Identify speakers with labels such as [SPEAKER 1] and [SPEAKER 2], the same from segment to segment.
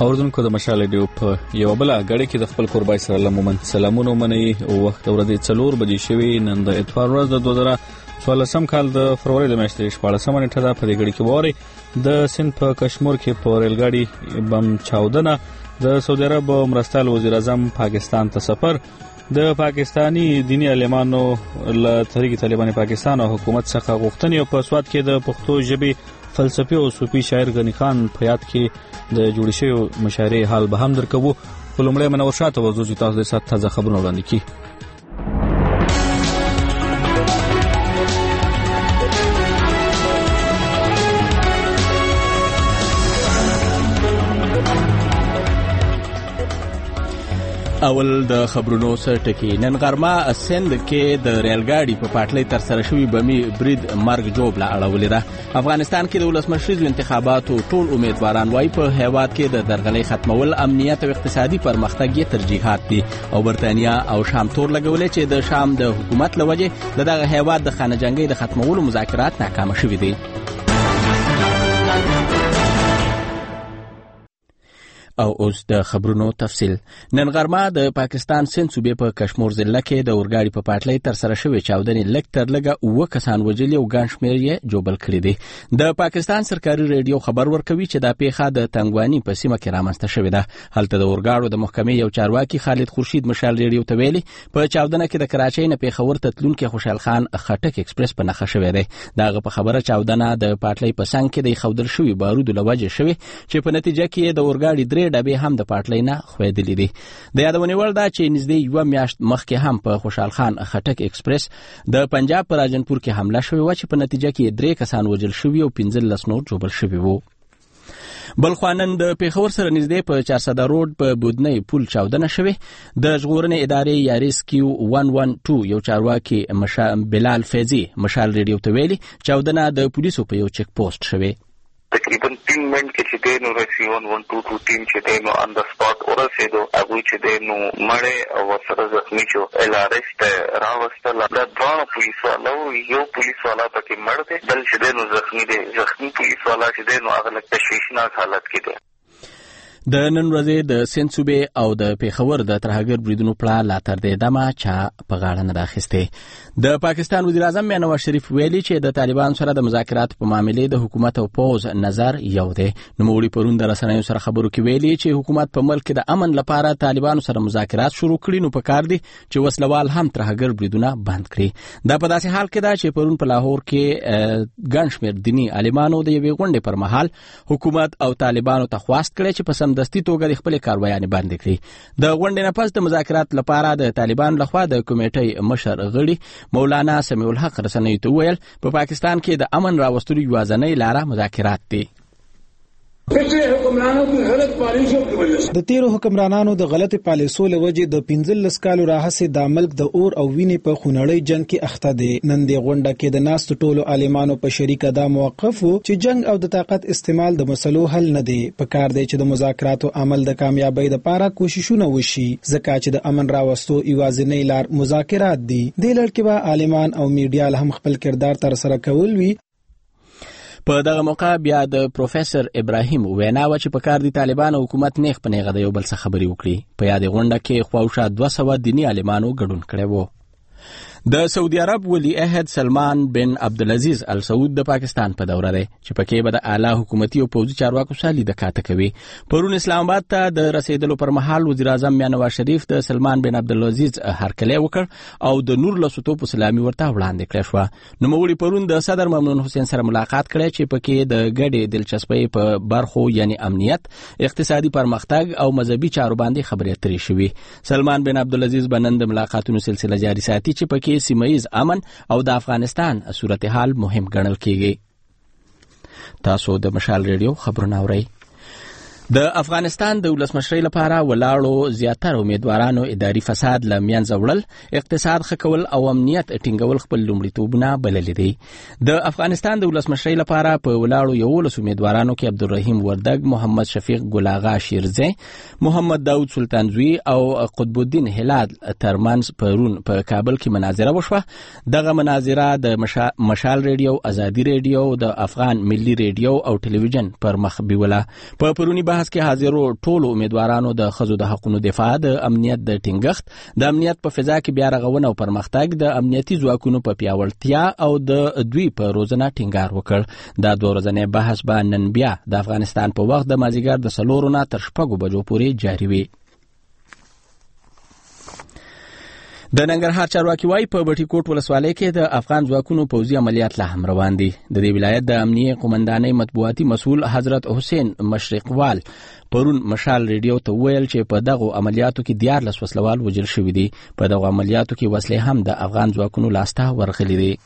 [SPEAKER 1] اوردونکو د مشال ریډیو په یو بل غړي کې د خپل قربای سره لمومن سلامونه منئ او وخت ورځې 4 بجې شوي نن د اتوار ورځ د 2014 کال د فروری د میاشتې 14 نیټه ده. په دې غړي کې واره د سند په کشمیر کې په ریلګاډي بم چاودنه، د سعودي عرب مرستیال وزیر اعظم پاکستان ته سفر، د پاکستانی دینی عالمانو له تحریک طالبان پاکستان او حکومت څخه غوښتنې او په سواد کې د پښتو ژبې فلسفي او صوفي شاعر غنی خان په یاد کې د جوړ شوی مشاعرې حال به هم درکوو. په لومړی منور شاته وځو چې تاسو د سات تازه خبرونه وړاندې کړئ.
[SPEAKER 2] اول د خبرونو سره ټکی. نن غرمه سند کې د ریلګاډي په پټلۍ تر سره شوی بمي برید مرګ جوړه اړولې ده. افغانستان کې د ولسمشریزو انتخاباتو ټول امیدواران وايي په هیواد کې د درغلۍ ختمول، امنیت او اقتصادي پرمختګ یې ترجیحات دي او برتانیا او شام تور لګولې چې د شام د حکومت لوجه دغه هیواد د خانه جنگي د ختمولو مذاکرات ناکام شوي دي. او اوس د خبرونو تفصیل. نن غرمه د پاکستان سند صوبې په کشمیر ضلع کې د اورګاډي په پټلۍ تر سره شوی چاودنې لږ تر لږه 9 کسان وژلي او ګڼ شمېر یې جوبل کړي دي. د پاکستان سرکاري ریډیو خبر ورکوي چې دا پیښه د تنګواني په سیمه کې رامنځته شوې ده. هلته د اورګاډو د محکمې یو چارواکي خالد خورشید مشال ریډیو ته ویلي په چاودنه کې د کراچۍ نه پیښور ته تلونکي خوشحال خان خټک ایکسپریس په نښه شوی دی. داغه په خبره چاودنه د پټلۍ په څنګ کې د خودل شوی بارود لوجه شوی چې په نتیجه کې د اورګاډي درې ډبې هم د پټلۍ نه خوېدلې دي. د یادونې وړ ده چې نږدې 1 میاشت مخکې هم په خوشحال خان خټک ایکسپریس د پنجاب پر راجنپور کې حمله شوې و چې په نتیجه کې 3 کسان وژل شوي او 15 نور جوړ شوي وو. بل خوانن د پیښور سره نږدې په 400 روډ په بودنۍ پل چاودنه شوه. د ژغورنې ادارې یاریس کیو 112 یو چارواکي بلال فیضی مشال ریډیو ته ویلي چاودنه د پولیسو په یو چک پوسټ شوه.
[SPEAKER 3] تقریبا 3 منټ کې چې دینو رسي 112 ټیم چې دینو ان د سپاټ ورسېدو هغه چې دینو مړې او سره زخمی شو الارست راوستل. د دوه پولیس والو یو پولیس والا پکې مړ دی، بل چې دینو زخمی پولیس والا چې دینو هغه لکه تشویشناک حالت کې دی.
[SPEAKER 2] د نن ورځې د سند صوبې او د پیښور د ترهګر بریدونو پړه لا تر دې دمه چا په غاړه نه راخسته. د پاکستان وزیر اعظم نواز شریف ویلي چې د طالبان سره د مذاکرات په معاملې د حکومت او پوز نظر یو دی. نوموړي پرون د رسنیو سره خبرو کې ویلي چې حکومت په ملک د امن لپاره طالبان سره مذاکرات شروع کړي، نو په کار دي چې وسلوال هم ترهګر بریدونه بند کړي. دا په داسې حال کې ده چې پرون په لاهور کې ګڼ شمېر دینی عالمانو د یوې غونډې پر مهال حکومت او طالبانو ته خواست کړي چې په سمدستي توګه د خپل کاروایانې بند کړي. د غونډې نه پس د مذاکرات لپاره د طالبان لخوا د کمیټې مشر غړي مولانا سمیع الحق رسنیو ته ویل په پاکستان کې د امن راوستلو یوازینۍ لاره مذاکرات دي.
[SPEAKER 4] د تیرو حکمرانانو د غلطي پالیسو لوجه د 15 کالو راهسه د ملک د اور او وینې په خونړی جنگ کې اخته دي. نن د غونډه کې د ناست ټولو عالمانو په شریکه دا موقف چې جنگ او د طاقت استعمال د مسلو حل نه دی. په کار دی چې د مذاکراتو عمل د کامیابی لپاره کوششونه وشي، ځکه چې د امن راوستو یوازینۍ لار مذاکرات دي. د لړ کې به عالمان او میډیا هم خپل کردار تر سره کول وی.
[SPEAKER 2] په دغه موقع بیا د پروفیسور ابراهیم وینا و چې په کار دي طالبان او حکومت نیغ په نیغه د یو بل څخه خبرې وکړي. په یاد غونډه کې خواوشا 200 دینی عالمانو ګډون کړي وو. د سعودي عرب ولی عهد سلمان بن عبدالعزیز ال سعود د پاکستان په دوره دی چې پکې به د اعلی حکومتي او پوځي چارواکو سره لیدکاته کوي. پرون اسلام آباد ته د رسیدلو پر مهال وزیر اعظم نواز شریف د سلمان بن عبدالعزیز هرکلی وکړ او د نور لسوتو په سلامي ورته وړاندې کړ شو. نوموړي پرون د صدر ممنون حسین سره ملاقات کړي چې پکې د ګډې دلچسپۍ په برخو یعنی امنیت، اقتصادي پرمختګ او مذهبي چارو باندې خبرې اترې شوې. سلمان بن عبدالعزیز بنند ملاقاتونو سلسله جاري ساتي چې پکې سیمه‌ییز امن او د افغانستان صورتحال مهم ګڼل کیږي. تاسو د مشال ریډیو خبرونه اورئ. د افغانستان د ولسمشرۍ لپاره ولاړو زیاتره امیدوارانو اداري فساد له منځه وړل، اقتصاد ښه کول او امنیت ټینګول خپل لومړیتوبونه بللي دي. د افغانستان د ولسمشرۍ لپاره په ولاړو 11 امیدوارانو کې عبدالرحیم وردګ، محمد شفیق ګل آغا شیرزی، محمد داود سلطانزوی او قطب الدین هلال ترمنځ پرون په کابل کې مناظره وشوه. دغه مناظره د مشال ریډیو، ازادي ریډیو، د افغان ملي ریډیو او ټلویزیون پر مخ بیوله. په پرونی بحث کې حاضرو ټولو امیدوارانو د ښځو د حقوقو دفاع، د امنیت د ټینګښت، د امنیت په فضا کې بیا رغونه او پرمختګ، د امنیتي ځواکونو په پیاوړتیا او د دوی په روزنه ټینګار وکړ. دا دوه ورځنی بحث به نن بیا د افغانستان په وخت د مازیګر د 4 نه تر 6 بجو پورې جاري وي. د ننګرهار چارواکي وايي په بټي کوټ ولسوالۍ کې د افغان ځواکونو پوځي عملیات لا هم روان دي. د دې ولایت د امنیه قومندانۍ مطبوعاتي مسؤل حضرت حسین مشرقوال پرون مشال ریډیو ته ویل چې په دغه عملیاتو کې 14 وسلوال وژل شوي دي. په دغه عملیاتو کې وسلې هم د افغان ځواکونو لاسته ورغلي دي.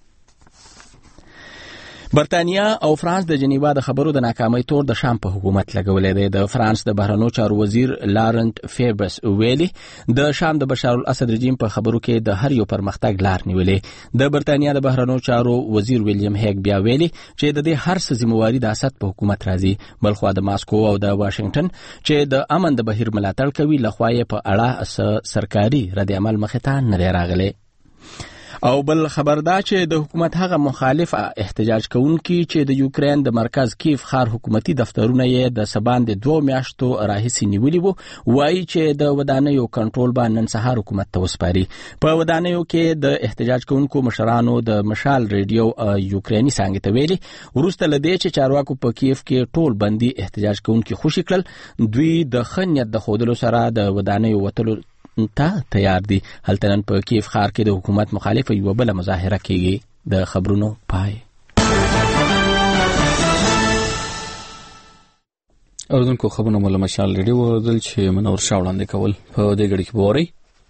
[SPEAKER 2] برتانیا او فرانس د جنیوا د خبرو د ناکامۍ تور د شام په حکومت لګولې ده. د فرانس د بهرنیو چارو وزیر لارنت فیبرس ویلي د شام د بشار الاسد رژیم په خبرو کې د هر یو پرمختګ لار نیولې. د برتانیا د بهرنیو چارو وزیر ویلیام هیګ بیا ویلي چې د دې هر څه ذمہواری د اسد په حکومت راځي. بلخوا د ماسکو او د واشنگټن چې د امن د بهیر ملاتړ کوي لخوا یې په اړه سرکاري رد عمل مخې ته نه راغلی. او بل خبر دا چې د حکومت هغه مخالف احتجاج کوونکي چې د یوکرين د مرکز کیف ښار حکومتي دفترونه یې د سبان د 2 میاشتو راهیسې نیولي وو، وایي چې د ودانیو کنټرول به نن سهار حکومت ته وسپاري. په ودانیو کې د احتجاج کوونکو مشرانو د مشال ریډیو یوکرینی څنګه ته ویلي وروسته لدې چې چارواکو په کیف کې ټول بندي احتجاج کوونکي خوشي کړل، دوی د خنیت د خودلو سره د ودانیو وتلو ته تیار دي. هلته نن په کیف ښار کې د حکومت مخالف یو بل مظاهره کیږي. د خبرونو پای.
[SPEAKER 1] اوردونکو خبرونه مله مشال ریډیو دل چې منور شاوړاندې کول په دې غړي کې بوري.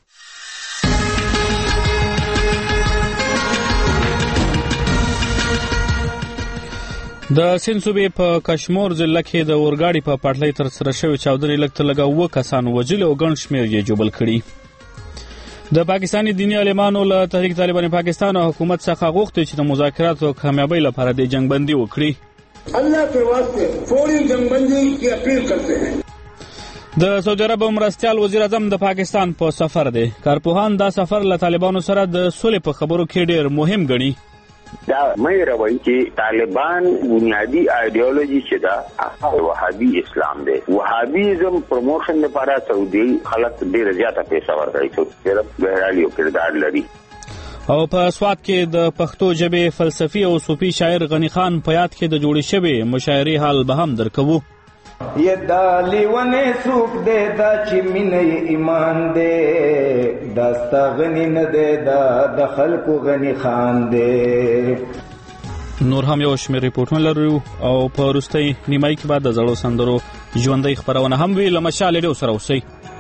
[SPEAKER 1] د سند صوبې په کشمیر ضلع کې د اورګاډي په پټلۍ تر سره شوې چاودنې لږ لږه 9 کسان وژل او ګڼ شمېر یې جوبل کړي. د پاکستاني دیني عالمانو له تحریک طالبان پاکستان او حکومت څخه غوښتي چې د مذاکراتو کامیابی لپاره د جنگ بندي وکړي.
[SPEAKER 5] الله کے واسطے فوری جنگ بندی کی اپیل کرتے ہیں.
[SPEAKER 1] د سعودي عرب مرستیال وزیر اعظم د پاکستان په سفر دی. کارپوهان دا سفر له طالبانو سره د صلح په خبرو کې ډېر مهم ګڼي.
[SPEAKER 6] دا مې راوایي چې طالبان بنیادی ایډیولوژي چې دا وهابي اسلام دی. وهابیزم پروموشن لپاره سعودي خلک ډېر زیاته پیسې ورکړي چې ډېر بهرالي کردار لري.
[SPEAKER 1] او په سواد کې د پښتو ژبې فلسفي او صوفي شاعر غنی خان په یاد کې د جوړې شوی مشاعرې حال به هم درکوو.
[SPEAKER 7] یہ دالیونے سوک دے دا چی مینی ایمان دے داستا غنی ندے دا دخل کو غنی خان دے.
[SPEAKER 1] نور هم یو شمېر ریپورټونه لرو او په وروستۍ نیمایي کې بعد د زړو سندرو ژوندۍ خبرونه هم وي. له مشال ریډیو سره اوسئ.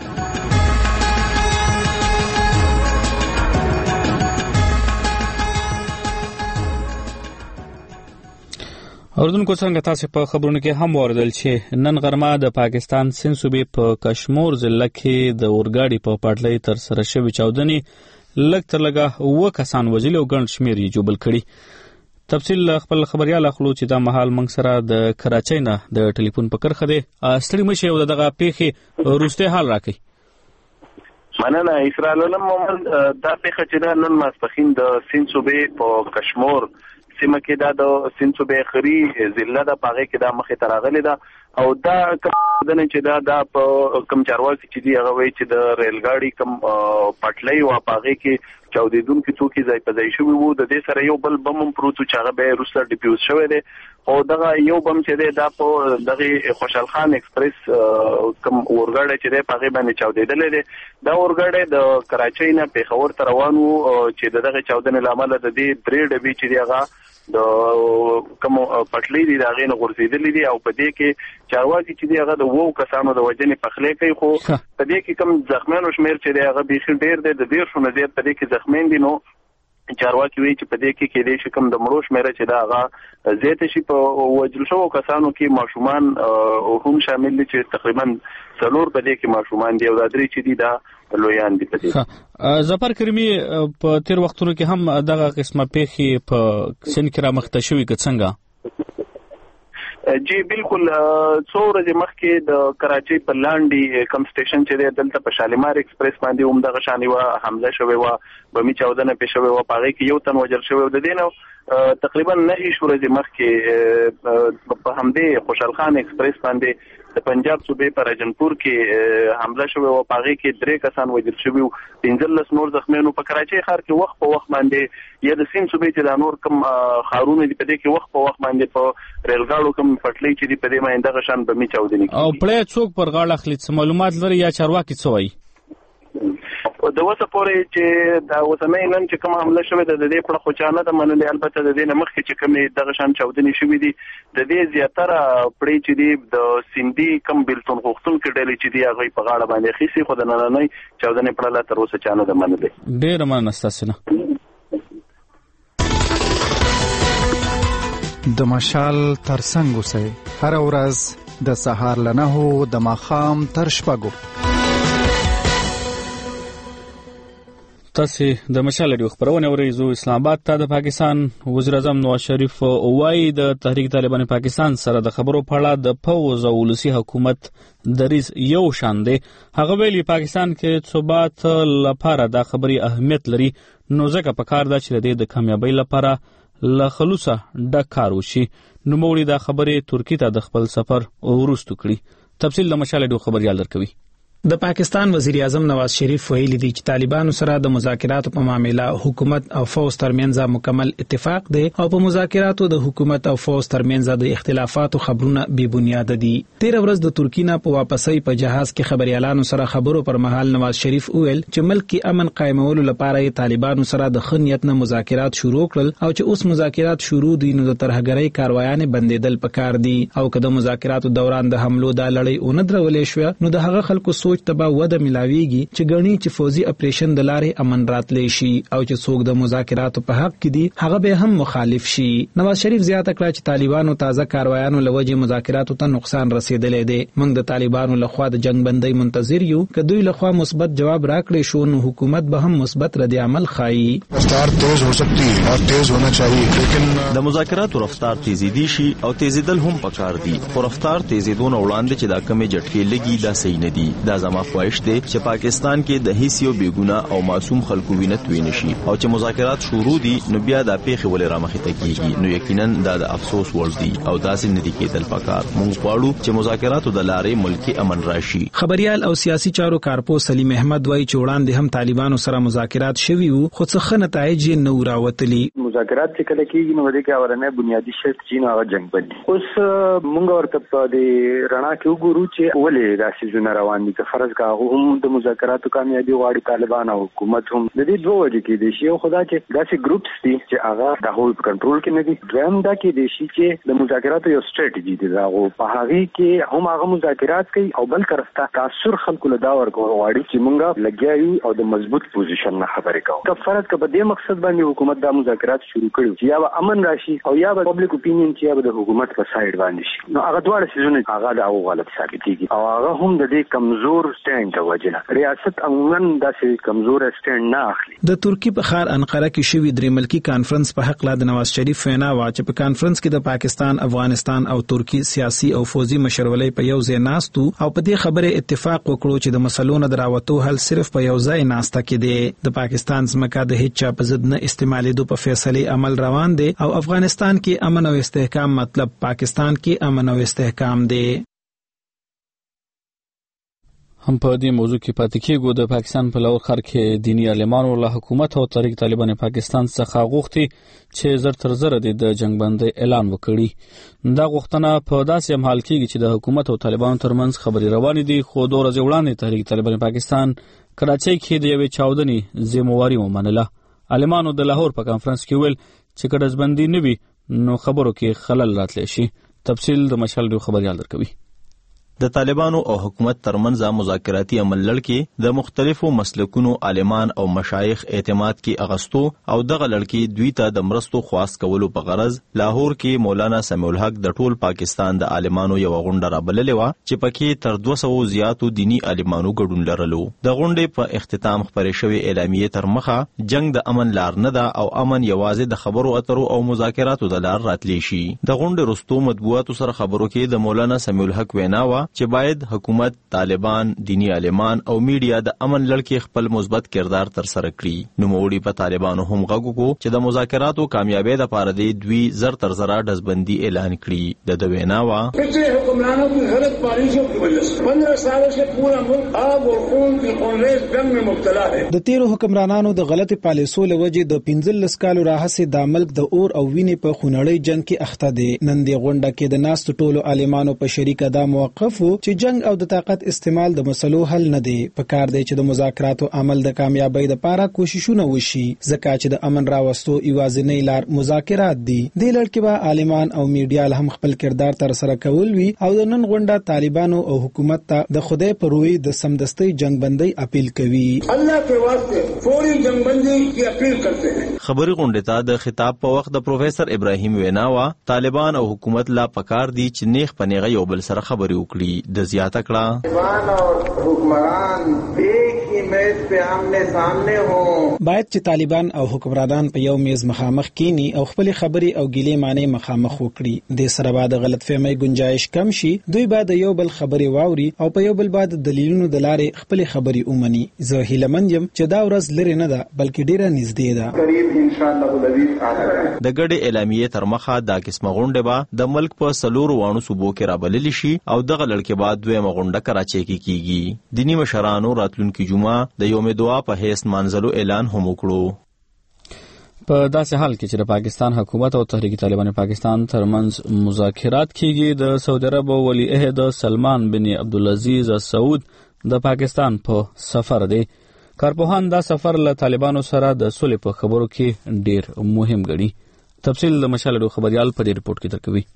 [SPEAKER 1] اوردونکو څنګه تاسو په خبرونو کې هم واردل چې نن غرمه د پاکستان سند صوبې په کشمیر ضلع کې د اورګاډي په پټلۍ تر سره شوې چاودنې لږ تر لږه 9 کسان وژلي او ګڼ شمېر یې جوبل کړي. تفصیل خپل خبريال اخلو چې دا مهال موږ سره د کراچۍ نه د ټلیفون په کرخه دی. ستړي مشه او دغه پیښې وروسته حال راکړي.
[SPEAKER 3] مننه اسرائیل مومن. دا پیښه چې نن ماسپخین د سند صوبې په کشمیر سیمه کې دا د سند صوبې خري ضلع د پاغه کې دا مخه تراغلي دا او دا کوم چې دا په کم چارواکي چې دی هغه وایي چې د ریلګاډي کم پټلۍ او پاغه کې چاودیدونکو څوکي ځای په ځای شوی وو. د دې سره یو بل بم پروت چې هغه به روسر ډیفیوز شوی دی او دغه یو بم چې دی دا په دغه خوشحال خان ایکسپریس کم اورګاډي چې دی پاغه باندې چاودیدل دی. دا اورګاډي د کراچۍ نه پیښور ته روان وو چې دغه چاودنې لامل د دې 3 ډبې چې دی هغه د کوم پټلۍ دی داغې نه غورځېدلې دي او په دې کې چارواکي چې دی هغه د 9 کسانو د وژنې پخلې کوي. خو په دې کې کم زخمیانو شمیر چې دی هغه بیخي ډېر دی، د 150 نه زیات په دې کې زخمیان دي. نو چارواکي وایي چې په دې کې کېدای شي کم د مړو شمیر چې دا هغه زیات شي. په وژل شوو کسانو کې ماشومان هم شامل دي چې تقریبا 4 په دې کې ماشومان دي او دا 3 چې دي دا لویان دي. په دې
[SPEAKER 1] ظفر کریمی په تیر وختونو کې هم دغه قسمه پیښې په سند کې را مخته شوې که څنګه؟
[SPEAKER 3] جی بالکل. څو ورځې مخکې د کراچۍ په لاندې کم سټیشن چې دی دلته په شالیمار ایکسپریس باندې هم دغه شان یوه حمله شوې وه، بمي چاودنه پې شوې وه، په هغې کې یو تن وژل شوی و. د دې نه
[SPEAKER 8] تقریبا 9 ورځې مخکې په همدې خوشحال خان ایکسپریس باندې د پنجاب صوبې پر راجنپور کې حمله شوې او په هغه کې 3 کسان وژل شوي، 15 نور زخمیان په کراچۍ ښار کې وخت په وخت باندې یا د سیند صوبې چې د نور کم ښارونه دي په دې کې وخت په وخت باندې په ریلګاړو کم پټلۍ چې دي په دې باندې دغه شان بمي چاودنې
[SPEAKER 1] او پړې څوک پر غاړه اخلي څه معلومات لري یا چارواکي څه وایي؟
[SPEAKER 8] د وسه پورې چې دا وسنۍ نن چې کوم حمله شوې ده د دې په خو چانه د منلې، البته د دې نه مخکې چې کومې دغه شان چاودنې شوې دي د دې زیاتره پړې چې دي د سیندي کم بلتون غوښتونکو ډلې چې دي هغه په غاړه باندې خېسي، خو د نننۍ چاودنې په اړه تر اوسه چانه د منلې.
[SPEAKER 1] ډېر مننه ستاسو نه.
[SPEAKER 9] د مشال ترڅنګ اوسئ هر ورځ د سهار له 9 د ماښام تر 6.
[SPEAKER 1] تاسو د مشال ریډیو خبرونه ورېزو. اسلام آباد ته د پاکستان وزیر اعظم نواز شریف وایي د تحریک طالبان پاکستان سره د خبرو په اړه د فوز او ولسی حکومت دریز یو شان دی. هغه ویلي پاکستان کې ثبات لپاره د خبري اهمیت لري، نو ځکه پکار ده چې د کامیابی لپاره له خلوصه ډک کار وشي. نو موري د خبرې ترکی ته د خپل سفر ورستو کړي. تفصیل د مشال ریډیو خبريال درکوي.
[SPEAKER 4] د پاکستان وزیر اعظم نواز شریف ویلي دی چې طالبانو سره د مذاکراتو په معاملې حکومت او فوز ترمنځ مکمل اتفاق دی او په مذاکراتو د حکومت او فوز ترمنځ د اختلافاتو خبرونه بې بنیاد دي. 13 ورځ د ترکی نه په واپسۍ په جهاز کې خبريالانو سره خبرو پر مهال نواز شریف ویل چې ملک کې امن قائمولو لپاره طالبانو سره د خنیت نه مذاکرات شروع کړل او چې اوس مذاکرات شروع دي نو د ترهګرۍ کاروایان بندیدل پکار دي او که د مذاکراتو دوران د حملو د لړۍ اون درولې شو نو د هغه خلکو سوچ تبا وده ملاویږي چې غني چې فوزي اپریشن د لارې امن راتلې شي او چې څوک د مذاکراتو په حق کې دي هغه به هم مخالف شي. نواز شریف زیاته کړه چې طالبانو تازه کاروایانو لوجه مذاکراتو ته نقصان رسیدلې دی. موږ د طالبانو لخوا د جنگ بندۍ منتظر یو که دوی لخوا مثبت جواب راکړي شو نو حکومت به هم مثبت رد عمل خایي.
[SPEAKER 10] رفتار تیز हो सकती है और तेज होना चाहिए लेकिन
[SPEAKER 11] د مذاکراتو رفتار تیزیدي شي او تیزیدل هم پکار دي، خو رفتار تیزیدون وړاندې چې دا کمې جټکې لګي دا صحیح نه دي. دا زما خواهش دی چې پاکستان کې د هیڅ یو بیګونه او معصوم خلکو وینه توی نشي او چې مذاکرات شروع دي نو بیا د پیښې ولې رامخې ته کیږي نو یقینا دا د افسوس ور دي او داسې نه دي کېدل پکار. موږ غواړو چې مذاکراتو د لارې ملکی امن راشي.
[SPEAKER 4] خبريال او سیاسي چارو کارپو سلیم احمد وایي چې وړاندې هم طالبانو سره مذاکرات شوي وو خو څه نتایج نه راوتلي.
[SPEAKER 12] مذاکرات چې کله کېږي نو د اورنه بنیادی شرط چې نو هغه جنگ بندي. اوس موږ ورته په دې رڼا کې وګورو چې ولې داسې ځونه روان دي. که فرض کا هم د مذاکراتو کامیابی غواړي طالبان او حکومت هم د دې دوه وجې کې دي چې خدا چې داسې ګروپس دي چې هغه د هول کنټرول کې نه دي. دویم دا کې دي چې د مذاکراتو یو ستراتیژي دي دا په هغه کې هم هغه مذاکرات کوي او بل کرستا تاثر خلکو له دا ورکو غواړي چې موږ لګیایو او د مضبوط پوزیشن نه خبرې کوو. که فرض کا په دې مقصد باندې حکومت دا مذاکرات شروع کړي چې یا امن راشي او یا پبلک اپینین چې یا د حکومت په سایډ باندې شي نو هغه دواړه سيزونه هغه دا غلط ثابتېږي او هغه هم د دې کمزور سټینډ د وجنه ریاست عموما داسې کمزور سټینډ نه اخلي.
[SPEAKER 4] د ترکی په ښار انقره کې شوی درې ملکی کانفرنس په حق لا د نواز شریف وینا وا چې په کانفرنس کې د پاکستان، افغانستان او ترکی سیاسي او فوزي مشرولۍ په یو ځای ناستو او په دې خبره اتفاق وکړو چې د مسلو نه دراوتو حل صرف په یو ځای ناسته کې دی. د پاکستان ځمکه د هیڅ چا په ضد نه استعمالېدو په فیصله عمل روان دی او افغانستان کې امن او استحکام مطلب پاکستان کې امن او استحکام دی.
[SPEAKER 1] هم په دې موضوع کې پاتې کېږو. د پاکستان په لاهور ښار کې دینی عالمانو له حکومت او تحریک طالبان پاکستان څخه غوښتي چې زر تر زر د جنگ بندۍ اعلان وکړي. دا غوښتنه په داسې حال کېږي چې د حکومت او طالبانو ترمنځ خبرې روانې دي خو 2 ورځې وړاندې تحریک طالبان پاکستان کراچۍ کې د یوې چاودنې ذمہواري ومنله. عالمانو د لاهور په کانفرنس کې ویل چې کډزبندي نه وي نو خبرو کې خلل راتلی شي. تفصیل د مشال ریډیو خبريال درکوي.
[SPEAKER 11] د طالبانو او حکومت ترمنځ مذاکراتي عمل لړکې د مختلفو مسلکونو عالمان او مشایخ اعتماد کې اغستو او دغه لړکې دوی ته د مرستو خواست کولو په غرض لاهور کې مولانا سمیع الحق د ټول پاکستان د عالمانو یو غونډه رابللې و چې پکې تر 200 زیاتو دینی عالمانو ګډون لرلو. د غونډې په اختتام خبرې شوې اعلامیې تر مخه جنگ د امن لار نه ده او امن یوازې د خبرو اترو او مذاکراتو د لار راتلی شي. د غونډې وروسته مطبوعاتو سره خبرو کې د مولانا سمیع الحق وینا و چې باید حکومت، طالبان، دینی عالمان او میډیا د امن لړ کې خپل مثبت کردار تر سره کړي. نو موړي په طالبانو هم غږ وکړو چې د مذاکراتو کامیابی لپاره دوی زر تر زره ډزبندي اعلان کړي. د وینا وا
[SPEAKER 5] पिछले हुक्मरानों की गलत पॉलिसियों की वजह से 15 सालों से पूरा मुल्क आग और खून की खौरेज जंग में मुब्तला है.
[SPEAKER 4] د تیرو حکمرانانو د غلط پالیسو لوجې د 15 کالو راهسې د ملک د اور او وینې په خونړۍ جنگ کې اخته دي. نن دی غونډه کې د ناست ټولو عالمانو په شریکه دا موقف چې جنگ او د طاقت استعمال د مسلو حل نه دی. په کار دی چې د مذاکراتو عمل د کامیابی لپاره کوششونه وشي، ځکه چې د امن راوستو یوازینی لار مذاکرات دي. د لړ کې به عالمان او میډیا هم خپل کردار تر سره کول وی او د نن غونډه طالبانو او حکومت ته د خدای پر روی د سمدستي جنگ بندي اپیل کوي.
[SPEAKER 5] الله के वास्ते फौरी जंग बंदी की अपील करते हैं.
[SPEAKER 11] خبري غونډه ته د خطاب په وخت د پروفیسر ابراهیم ویناوا طالبان او حکومت لا پکار دي چې نیغ پنیغه یو بل سره خبري وکړي. د زیاته کړه
[SPEAKER 7] طالبان او حکمران ایک ہی میز پہ آمنے سامنے ہوں.
[SPEAKER 4] باید چې طالبان او حکمرانان په یو میز مخامخ کینی او خپل خبري او ګیلې معنی مخامخ وکړي. د سره بعد غلط فهمي گنجائش کم شي. دوی بعد یو بل خبري واوري او په یو بل بعد دلیلونو د لارې خپل خبري اومني. زه هیلمن یم چې دا ورځ لري نه ده بلکې ډیره نږدې ده.
[SPEAKER 7] قریب ان شاء الله العزیز آره.
[SPEAKER 11] د ګډې اعلامیې تر مخه دا قسمه غونډه به د ملک په سلور وانو صوبو کې رابلل شي او دغه لړ کې بعد دویمه غونډه کراچۍ کې کیږي. دینی مشرانو راتلونکي جمعه د یوم دعا په حیث منځلو اعلان هم وکړو.
[SPEAKER 1] په داسې حال کې چې د پاکستان حکومت او تحریک طالبان پاکستان ترمنځ مذاکرات کیږي، د سعودي عرب ولی عہد سلمان بن عبدالعزیز السعود د پاکستان په سفر دی. کارپوهان دا سفر له طالبانو سره د صلح په خبرو کې ډیر مهم ګڼي. تفصیل د مشال خبريال په دې رپورت کې درکوي.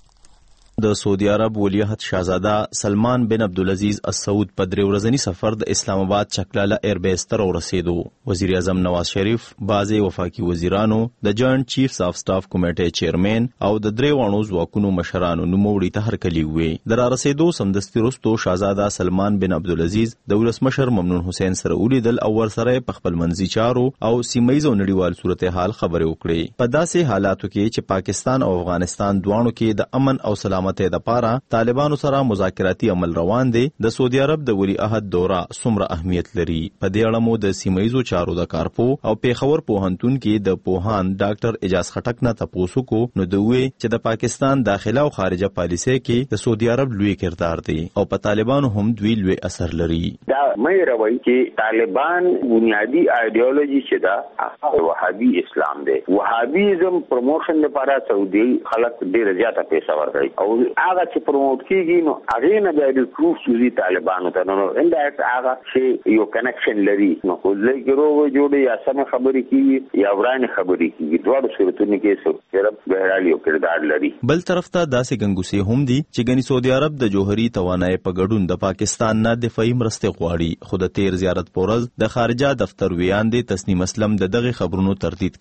[SPEAKER 11] د سعودي عرب ولیعهد شاهزاده سلمان بن عبدالعزیز السعود په درې ورځنی سفر د اسلام آباد چکلاله ایربیس ته ورسېدو. وزیر اعظم نواز شریف، بعضې وفاقي وزیرانو، د جوائنټ چیفز اف سټاف کمیټې چیرمن او د درې واړو ځواکونو مشرانو نوموړي ته هرکلي وې. د رارسېدو سمدستي وروسته شاهزاده سلمان بن عبدالعزیز د ولسمشر ممنون حسین سره ولیدل او ورسره په خپل منځي چارو او سیمه ییز او نړیوال صورتحال خبرې وکړې. په داسې حالاتو کې چې پاکستان او افغانستان دواړو کې د امن او سلامت د پاره طالبانو سره مذاکراتي عمل روان دي، د سعودي عرب د ولی عہد دوره څومره اهمیت لري. په دې اړه مو د سیمایزو چارو د کارپو او پیښور پوهنتون کې د پوهان ډاکټر اجاز خټک نه تاسو کو نو دوی چې د پاکستان داخله او خارجه پالیسي کې د سعودي عرب لوی کردار دی او په طالبانو هم دوی لوی اثر لري.
[SPEAKER 6] دا مې راوي چې طالبان بنیادی ایدئولوژي چې دا وهابي اسلام دی. وهابیزم پروموشن لپاره سعودي خلک ډیر زیاته پیسې ورکړي او هغه چې پروموټ کیږي نو هغه نه د پروف سوزي طالبانو ته نو انډایرکټ هغه چې یو کنیکشن لري نو ولې ګرو جوړي یا سم خبرې کیږي یا ورانه خبرې کیږي. دوه صورتونو کې صرف بهرالي او کردار لري.
[SPEAKER 11] بل طرف ته داسې ګنګوسې هم دي چې ګني سعودي عرب د جوهري توانایي په ګډون د پاکستان نه دفاعي مرستې غواړي. خو د تیر زیارت پورز د خارجه دفتر ویاندې تسنیم اسلم د دغه خبرونو تردید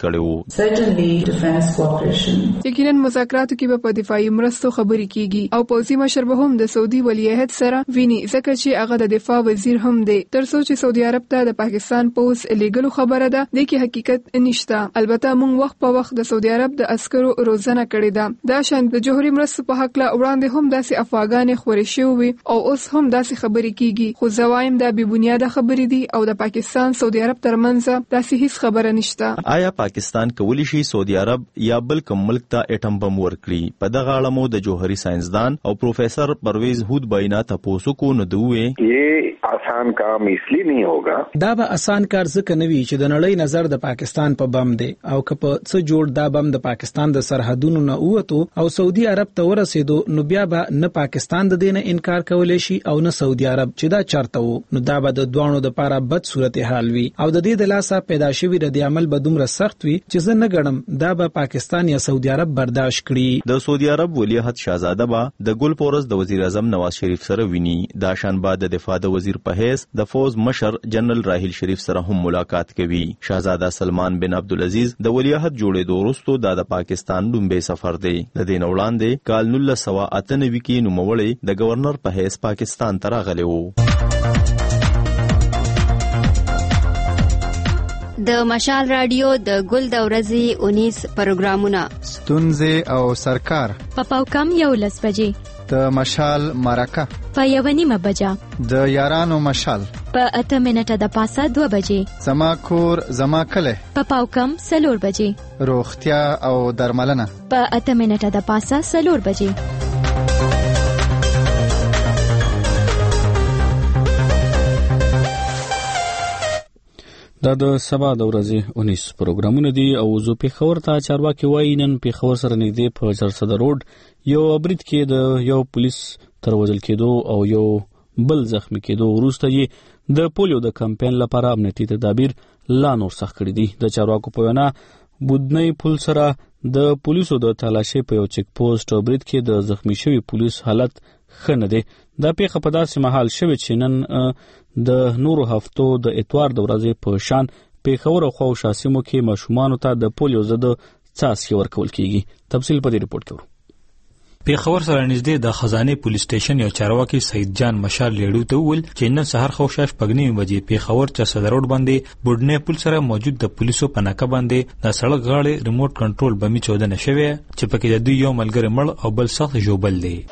[SPEAKER 11] کړو.
[SPEAKER 13] یقینا مذاکراتو کې په دفاعي مرستو خبرې کیږي او پوځي مشر به هم د سعودي ولیعهد سره ویني، ځکه چې هغه د دفاع وزیر هم دی. ترڅو چې سعودي عرب ته د پاکستان پوز لیګلو خبره ده، د کې حقیقت نشته. البته موږ وخت په وخت د سعودي عرب د عسکرو روزنه کړې ده. دا شان د جوهري مرستو په حق لا وړاندې هم داسې افغانې خورې شوې او اوس هم داسې خبرې کیږي. خو زوایم دا بې بنیاده خبرې دي او د پاکستان سعودي عرب ترمنځ داسې هیڅ خبره نشته.
[SPEAKER 11] آیا پاکستان کولی شي سعودي عرب یا بل کوم ملک ته اټم بم ورکړي؟ په دغه اړه مو د جوهري سائنسدان او پروفیسر پرویز هود باینا تاسو کو نو دوی
[SPEAKER 12] یہ آسان کام اس لیے نہیں ہوگا.
[SPEAKER 4] دا به آسان کار ځکه نه وي چې د نړۍ نظر د پاکستان په بم دی او که په څه جوړ دا بم د پاکستان د سرحدونو نه ووتو او سعودي عرب ته ورسېدو نو بیا به نه پاکستان د دې نه انکار کولی شي او نه سعودي عرب چې دا چرته وو. نو دا به د دوانو د پاره بد صورتحال وي او د دې د لاسه پیدا شوی رد عمل به دومره سخت وي چې زه نه ګڼم دا به پاکستان یا سعودي عرب برداشت کړي.
[SPEAKER 11] د سعودي عرب ولیعهد شاهزاده با د ګل پورز د وزیر اعظم نواز شریف سره ویني. دا شان بعد د دفاع د وزیر په حیث د فوز مشر جنرال راحیل شریف سره هم ملاقات کوي. شاهزاده سلمان بن عبدالعزیز د ولیعهد جوړېدو وروسته د پاکستان لومبي سفر دی. د دې نه وړاندې کال 1998 کې نوموړی د گورنر په حیث پاکستان ته راغلی و.
[SPEAKER 14] د مشال رادیو د ګل د ورځې 19 پروګرامونه
[SPEAKER 9] ستونزې او سرکار
[SPEAKER 15] په پاوکم 11 بجې
[SPEAKER 9] د مشال مرکه
[SPEAKER 15] په 1:30 بجه،
[SPEAKER 9] د یارانو مشال
[SPEAKER 15] په 8 منټه د پاسه 2 بجې،
[SPEAKER 9] زما کور زما کله
[SPEAKER 15] په پاوکم 4 بجې،
[SPEAKER 9] روغتیا او درملنه
[SPEAKER 15] په 8 منټه د پاسه 4 بجې.
[SPEAKER 1] دا د سبا د ورځې 19 پروګرامونه دي او زه پیښور ته چارواکي وایي نن پیښور سره نږدې په چرسده روډ یو برید کې د یو پولیس تر وژل کېدو او یو بل زخمی کېدو وروسته یې د پولیو د کمپاین لپاره امنیتي تدابیر لا نور سخت کړي دي. د چارواکو په وینا بودنی پل سره د پولیسو د تلاشۍ په یو چک پوسټ برید کې د زخمی شوی پولیس حالت ښه نه دی. دا پیښه په داسې مهال شوې چې نن د نورو هفتو د اتوار د ورځې په شان پیښور او خواوشا سیمو کې ماشومانو ته د پولیو ضد څاڅکي ورکول کیږي. تفصیل په دې ریپورت کې ورو.
[SPEAKER 16] پیښور سره نږدې د خزانه پولیس سټیشن یو چارواکي سید جان مشال لیډو ته وویل چې نن سهار خواوشا 9:30 بجې پیښور چرسده روډ باندې بودنی پل سره موجود د پولیسو په ناکه باندې د سړک غاړې ریموټ کنټرول بمي چودنه شوې چې پکې د دوی یو ملګری مړ او بل سخت ژوبل دی.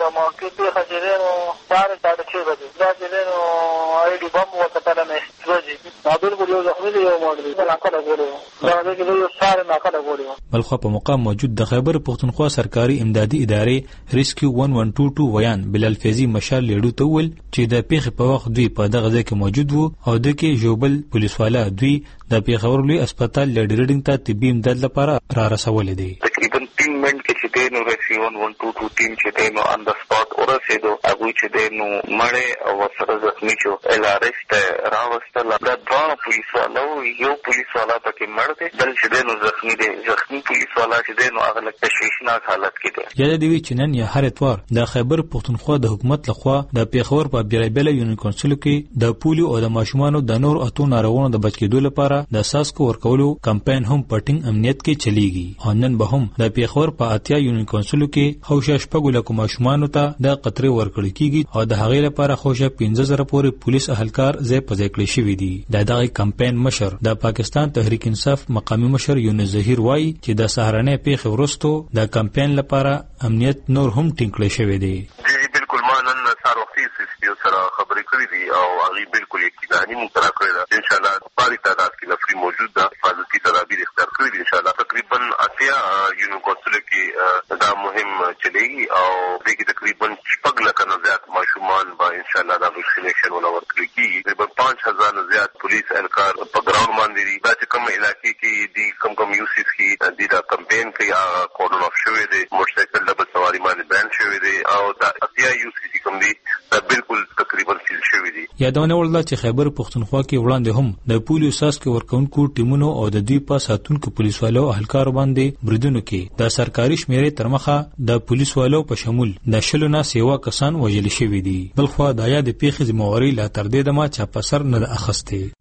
[SPEAKER 16] بلخوا په مقام موجود د خیبر پختونخوا سرکاري امدادي ادارې ریسکیو 1122 ویان بلال فیضی مشال لیډو ته وویل چې د پیښې په وخت دوی په دغه ځای کې موجود وو او د کې ژوبل پولیسوالا دوی د پیښور لوی هسپتال لیډریډینګ ته طبي امداد لپاره را رسولې دي.
[SPEAKER 3] تقریبا 3 منټ کې چې دینو ریسکیو 1122 ټیم چې دینو ان د سپاټ ورسېدو هغه چې دینو مړې او سره زخمی شو الارست راوستل. دا دوه پولیسوالا یو پولیسوالا پکې مړ دی بل چې دینو زخمی دی. زخمی پولیسوالا چې دینو هغه لکه تشویشناک حالت کې دی.
[SPEAKER 16] یاد دی چې نن یا هر اتوار د خیبر پختونخوا د حکومت لخوا د پیښور په بیرایبل یونین کونسل کې د پولیو او د ماشومانو د نور اتو ناروغانو د بچ کېدو لپاره د اساسکو ورکولو کمپاین هم پټینګ امنیت کې چلیږي. او نن به هم د پیښور په اتیا یونین کونسل کې خوشا شپږ لکه ماشومانو ته د قطرې ورکړل کیږي او د هغې لپاره خوشا 15000 پورې پولیس اهلکار ځای په ځای کړی شوی دي. دغه کمپاین مشر د پاکستان تحریک انصاف مقامی مشر یونس ظهیر وایي چې د سهارنۍ پیښې وروسته د کمپاین لپاره امنیت نور هم ټینګ کړی شوی دی.
[SPEAKER 17] بالکل ما نن سهار وختي سپیو سره خبرې کړې دي او هغه بالکل یقیني مقرره کړې ده ان شاء الله باري تعداد کې نفري موجود ده حفاظتي تدابیر اختیار کړې دي ان شاء الله. تقریبا اتیا یونین کونسل کې دا مهم چلیږي او دې کې تقریبا 6 لک نه زیات ماشومان به ان شاء الله دا ویکسینیشن ولور کړي. تقریبا 5000 نه زیات پولیس اهلکار په ګراوند باندې دي. دا چې کوم علاقې کې دي کم یوسیس کې دي دا کمپاین کوي هغه کورډن اف شوی دی موټرسایکل ډبل سواری باندې بین شوی دی او دا اتیا یوسیس کوم دي دا بالکل تقریبا سیل شوی دی.
[SPEAKER 16] یادونه ولدا چې خیبر پختونخوا کې وړاندې هم د پولیو ساسکو ورکونکو ټیمونو او د دوی په ساتونکو پولیسوالو اهلکار باندې بریدونو کې د سرکاري شمیرې تر مخه د پولیسوالو په شمول د شلونه سیوا کسان وژل شوی دي. بلخوا د یاد پیښې ذمہواری لا تر دې دمه چا په سر نه اخستې.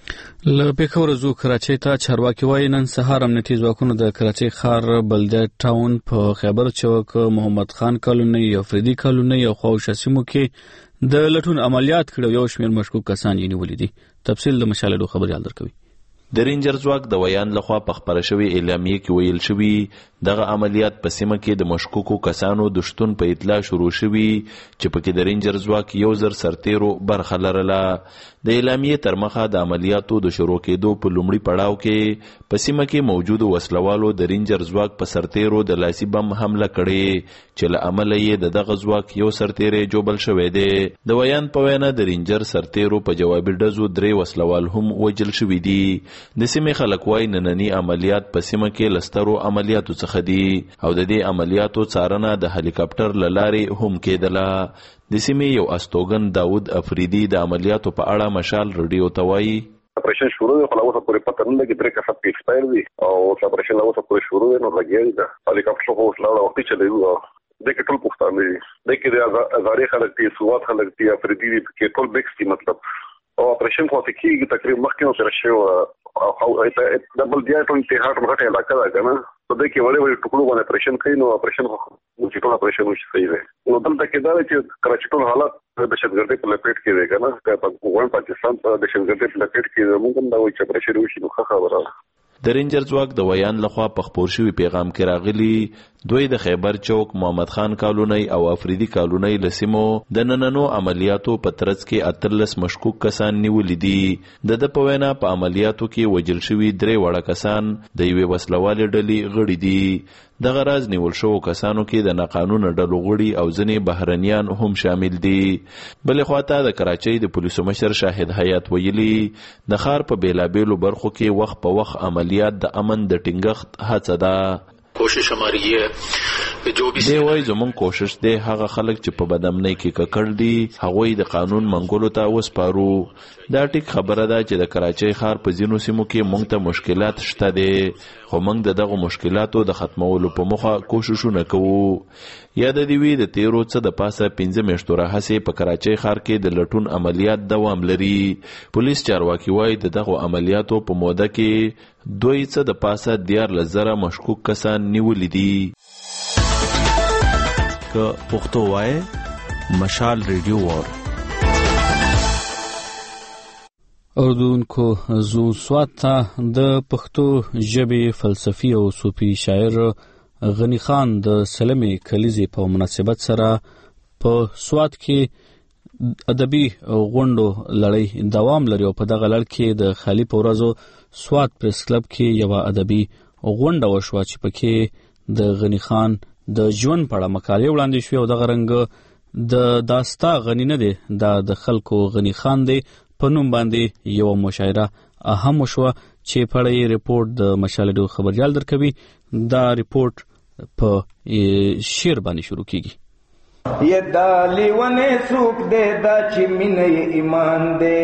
[SPEAKER 1] له پیښور زو کراچۍ ته چارواکي وایي نن سهار امنیتي ځواکونو د کراچۍ ښار بلدیه ټاون په خیبر چوک محمد خان کالوني افریدي کالوني او خواوشا سیمو کې د لټون عملیات کړو. یو شمېر مشکوک کسان یې نیولي دي. تفصیل د مشالډو خبريال درکوي.
[SPEAKER 11] د رینجر ځواک د ویان لخوا په خبره شوی اعلامیه کې ویل شوی دغه عملیات په سیمه کې د مشکوکو کسانو د شتون په اطلاع شروع شوی چې پکې د رینجر ځواک یو زر سرتیرو برخه لرله. د اعلامیه تر مخه د عملیاتو د شروع کېدو په لومړي پړاو کې په سیمه کې موجود وسلوالو د رینجر ځواک په سرتیرو د لاسي بم حمله کړې چې له امله یې دغه ځواک یو سرتیری جوبل شوی دی. د ویان په وینا د رینجر سرتیرو په جوابي ډزو 3 وسلوال هم وژل شوي دي. د سیمې خلک وایي ننني عملیات په سیمه کې لسترو عملیاتو څخه دي او د دې عملیاتو څارنه د هلیکاپټر له لارې هم کېدله. د سیمې یو استوګن داود افریدي د عملیاتو په اړه مشال رادیو ته وایي
[SPEAKER 17] اپریشن شروع دی خو لا اوسه پورې پته نه لګي 3 کسان په ایکسپایر دي او اپریشن لا اوسه پورې شروع دی نو لګیږي دا هلیکاپټر خو اوس لا وختي چلیږي د کې ټول پښتانه دي د کې د ازاري خلک دي سواد خلک دي افریدي دي کې ټول بیکس دي مطلب او اپریشن خو تکیږي تقریبا مخکې سره شو او د بلدیه ټول انتهاء مرغه علاقه ده کنه په دې کې وړي ټکړو باندې اپریشن کوي نو اپریشن خو چې ټول اپریشن وشي صحیح دی. نو دلته کې دا چې کراچي ټول حالات د دهشتګردۍ په لپیټ کې دی کنه په افغان پاکستان په دهشتګردۍ په لپیټ کې موږ هم دا وایي چې اپریشن وشي نو ښه خبره.
[SPEAKER 11] د رینجر ځواک د ویان لخوا په خپور شوی پیغام کې راغلی دوی د خیبر چوک، محمد خان کالونی او افریدي کالونی لسیمو د نننو عملیاتو په ترڅ کې 13 مشکوک کسان نیولې دي. د په وینا په عملیاتو کې وژل شوي 3 وړه کسان د یوې وسلوالې ډلې غړي دي. دغه راز نیول شوو کسانو کې د ناقانونه ډلو غړي او ځینې بهرنیان هم شامل دي. بلې خواته د کراچۍ د پولیسو مشر شاهد حیات ویلي د ښار په بیلابیلو برخو کې وخت په وخت عملیات د امن د ټینګښت هڅه ده.
[SPEAKER 18] کوشش ہماری یہ ہے جو بھی
[SPEAKER 11] دی وای زمون کوشش دی هغه خلک چې په بدامنۍ کې ککړ دي هغوی د قانون منګولو ته وسپارو. دا ټیک خبره ده چې د کراچۍ ښار په ځینو سیمو کې موږ ته مشکلات شته دي، خو موږ دغه مشکلاتو د ختمولو په موخه کوششونه کوو. یاد دی وی د تیرو څه د پاسه 15 میاشتو راهیسې په کراچۍ ښار کې د لټون عملیات دوام لري. پولیس چارواکي وای دغه عملیاتو په موده کې دوی څه د پاسه 14,000 مشکوک کسان نیولې دي. که پښتو وای مشال ریډیو وار
[SPEAKER 1] اردوونکو زو سواتا د پښتو ژبې فلسفي او صوفي شاعر غنی خان د سلمې کلیزې په مناسبت سره په سوات کې ادبي غونډو لړۍ دوام لري او په دغه لړ کې د خالی په ورځو سوات پریس کلب کې یو ادبي غونډه وشوه چې پکې د غنی خان د ژوند په اړه مقالې وړاندې شوې او دغه رنګ د داستا غنی نه دی د خلکو غنی خان دی په نوم باندې یو مشاعره هم وشوه چې په اړه ریپورت د مشال ډیو خبرجال درکوي. دا ریپورت په شعر باندې شروع کیږي.
[SPEAKER 7] یہ دالی ونے سوک دے دا چی مینی ایمان دے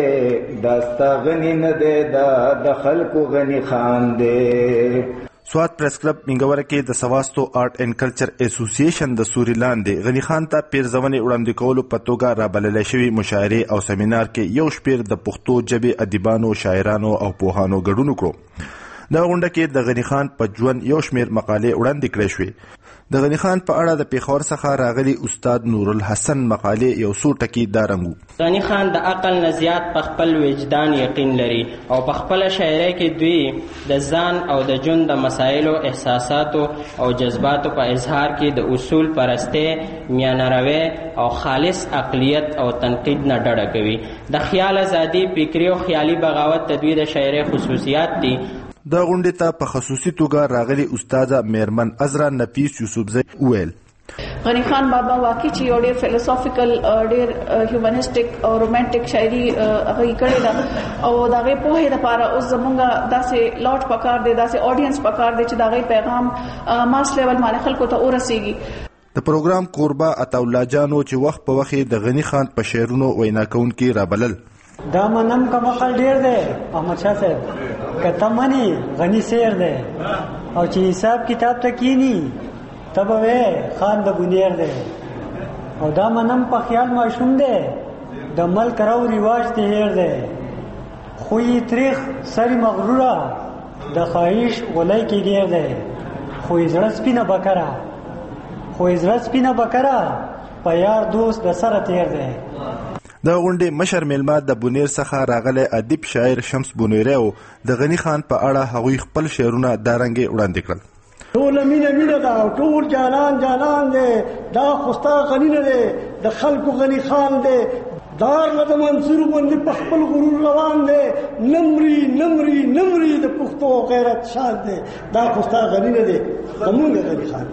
[SPEAKER 7] داستا غنی ندے دا خلق غنی خان دے.
[SPEAKER 19] سوات پریس کلب منګوره کې د سواستو آرټ اینڈ کلچر اسوسییشن د سوري لاندې غنی خان ته پیرزونې وړاندې کولو په توګه رابلل شوی مشاعره او سیمینار کې یو شپیر د پښتو ژبې ادیبانو، شاعرانو او پوهانو ګډون کړو. دا غونډه کې د غنی خان په ژوند یو شمیر مقالې وړاندې کړې شوې. د غنی خان په اړه د پیښور څخه راغلي استاد نور الحسن مقالې یو څو ټکي دارنګو.
[SPEAKER 20] غنی خان د عقل نه زیات په خپل وجدان یقین لري او په خپل شاعرۍ کې دوی د ځان او د ژوند د مسایلو، احساساتو او جذباتو په اظهار کې د اصول پرستۍ، میانروي او خالص عقلیت او تنقید نه ډډه کوي. د خیال ازادي، فکري او خیالي بغاوت د دوی د شاعرۍ خصوصیات دي.
[SPEAKER 19] دا غونډې ته په خصوصي توګه راغلي استاده میرمن عزرا نفیس یوسفزی وویل
[SPEAKER 21] غنی خان بابا واقعي چې یو ډېر فلسافیکل، ډېر هیومنسټک او رومانټیک شاعري هغه کړې ده او د هغې پوهې دپاره اوس زمونږ داسې لاټ پکار دی، داسې اډینس پکار دی چې د هغې پیغام ماس لیول باندې خلکو ته ورسېږي.
[SPEAKER 19] د پروګرام کوربه عطاالله جانو چې وخت په وخت د غنی خان په شعرونو وینا کوونکي رابلل.
[SPEAKER 22] دا منم کا مقال ډیر دی احمد شاه صاحب، کته منی غنی شعر دی او چې حساب کتاب ته کینی تب وې خان د بنیر دی او دا منم په خیال ماشوم دی د ملک راو ریواج ته هیر دی خوې تاریخ سری مغروره د خواهش ولای کې ډیر دی خوې زړه سپینه بکرا خوې زړه سپینه بکرا په یار دوست د سره تیر دی.
[SPEAKER 19] دا غونډې مشر میلمه د بونیر څخه راغلی ادیب شاعر شمس بونیری او د غنی خان په اړه هغوی خپل شعرونه دارنګې وړاندې کړل.
[SPEAKER 23] ټول مینه مینه دا ټول جانان جانان دی دا خوستا غنی نه دی د خلکو غنی خان دی دار له منصور باندې په خپل غرور روان دی نمري نمري نمري د پښتو غیرت شان دی دا خوستا غنی نه دی زمونږ غنی خان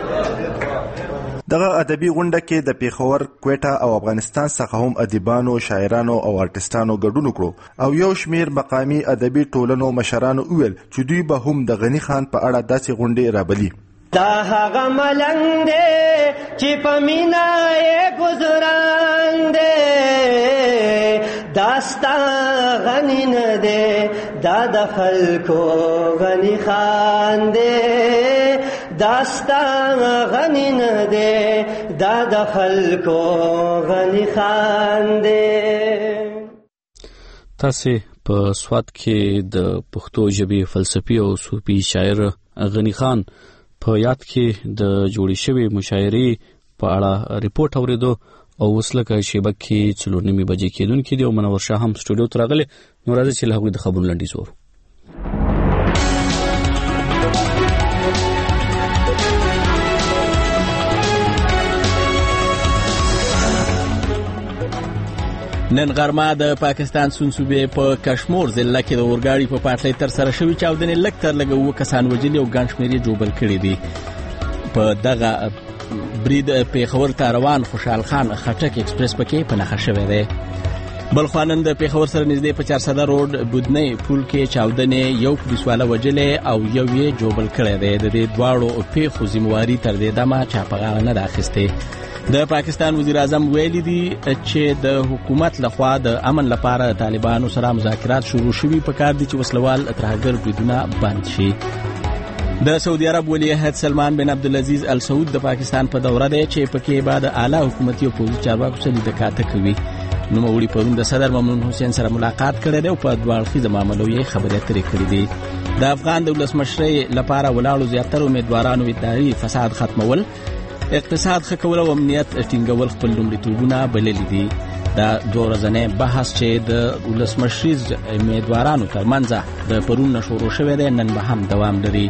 [SPEAKER 23] دی.
[SPEAKER 19] دغه ادبي غونډه کې د پیښور، کوټه او افغانستان څخه هم ادیبانو، شاعرانو او آرټسټانو ګډون وکړو او یو شمیر مقامي ادبي ټولنو مشرانو وویل چې دوی به هم د غنی خان په اړه داسې غونډې رابلي.
[SPEAKER 24] دا هغه ملنګ دی چې په مینا یې ګذران دی داستا غنی نه دی دا د خلکو غنی خان دی داستا غنی نه دی دا د خلکو غنی خان دی.
[SPEAKER 1] تاسو په سوات کې د پښتو ژبې فلسفي او صوفي شاعر غنی خان په یاد کې د جوړې شوی مشاعرې په اړه ریپورت اوریدو او اوس لکه شیبه کې 4:30 بجې کېدونکې دی او منور شاه هم سټوډیو ته راغلی. نو راځي چې له هغوی د خبرونو لنډیز وورو.
[SPEAKER 11] نن غرمه د پاکستان سونسوبې په کشمور ضلع کې د اورګاډي په پټلۍ تر سره شوې چاودنې لږ تر لږه 9 کسان وژلي او ګڼ شمېر یې ژوبل کړي دي. په دغه برید پیښور ته روان خوشحال خان خټک ایکسپریس پکې په نښه شوی دی. بل خوا نن د پیښور سره نږدې په 400 روډ بودنۍ پول کې چاودنې یو پولیسواله وژلی او یو یې ژوبل کړی دی. د دې دواړو پیښو ذمہواري تر دې دمه چا په غاړه نه ده اخیستې. د پاکستان وزیر اعظم ویلي دي چې د حکومت لخوا د امن لپاره طالبانو سره مذاکرات شروع شوي، په کار دي چې وسلوال ترهګر بریدونه بند شي. د سعودي عرب ولیعهد سلمان بن عبدالعزیز ال سعود د پاکستان په دوره دی چې پکې بعد اعلی حکومتي او پوځي چارواکو سره لیدکاته کوي. نوموړي پرون د صدر ممنون حسین سره ملاقات کړی دی او په دوه اړخیزه معاملو یې خبرې اترې کړې دي. د افغان د ولسمشرۍ لپاره ولاړو زیاتره امیدوارانو اداري فساد ختمول، اقتصاد ښه کول او امنیت ټینګول خپل لومړیتوبونه بللي دي. دا 2 ورځنی بحث چې د ولسمشریز امیدوارانو ترمنځ د پرون نه شروع شوی دی نن به هم دوام لري.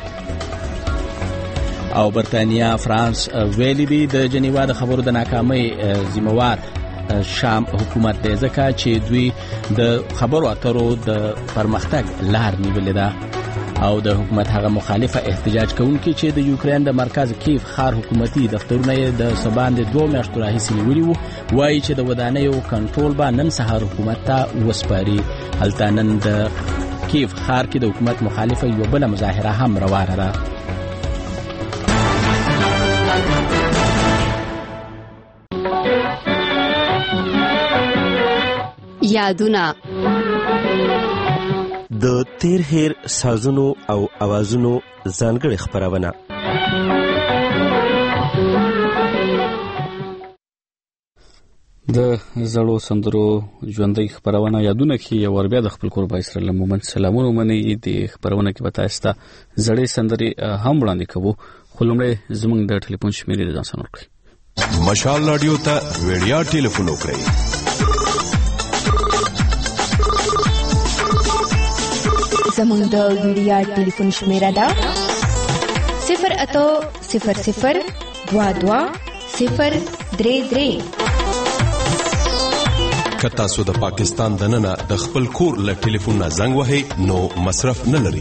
[SPEAKER 11] او برتانیا فرانس ویلي دي د جنیوا د خبرو د ناکامۍ ذمہوار شام حکومت دی، ځکه چې دوی د خبرو اترو د پرمختګ لار نیولې ده. او د حکومت هغه مخالفه احتجاج کوونکي چې د یوکرين د مرکز کیف ښار حکومتي دفترونه یې د سباند 2 میاشتو راهیسې نیولي وو، وایي چې د ودانیو کنټرول به نن سهار حکومت ته وسپاري. هلته نن د کیف ښار کې د حکومت مخالفه یو بل مظاهره هم روانه ده.
[SPEAKER 2] یادونه
[SPEAKER 5] د تیر هیر سازونو او اوازونو ځانګړې خپرونه.
[SPEAKER 1] د زړو سندرو ژوندۍ خپرونه یادونه کې یو ور بیا د خپل قربای سره لمومن سلامونه مني. د خپرونه کې به تاسو ته زړې سندري هم وړاندې کوو، خو لومړی زموږ د ټلیفون شمیرې ځان سره کړئ.
[SPEAKER 8] مشال رادیو ته ویډیا ټلیفون وکړئ.
[SPEAKER 2] زموږ د ویډیا ټلیفون شمیره ده 0800 22 033.
[SPEAKER 8] که تاسو د پاکستان دننه د خپل کور له ټلیفون نه زنګ وهئ نو مصرف نه لري.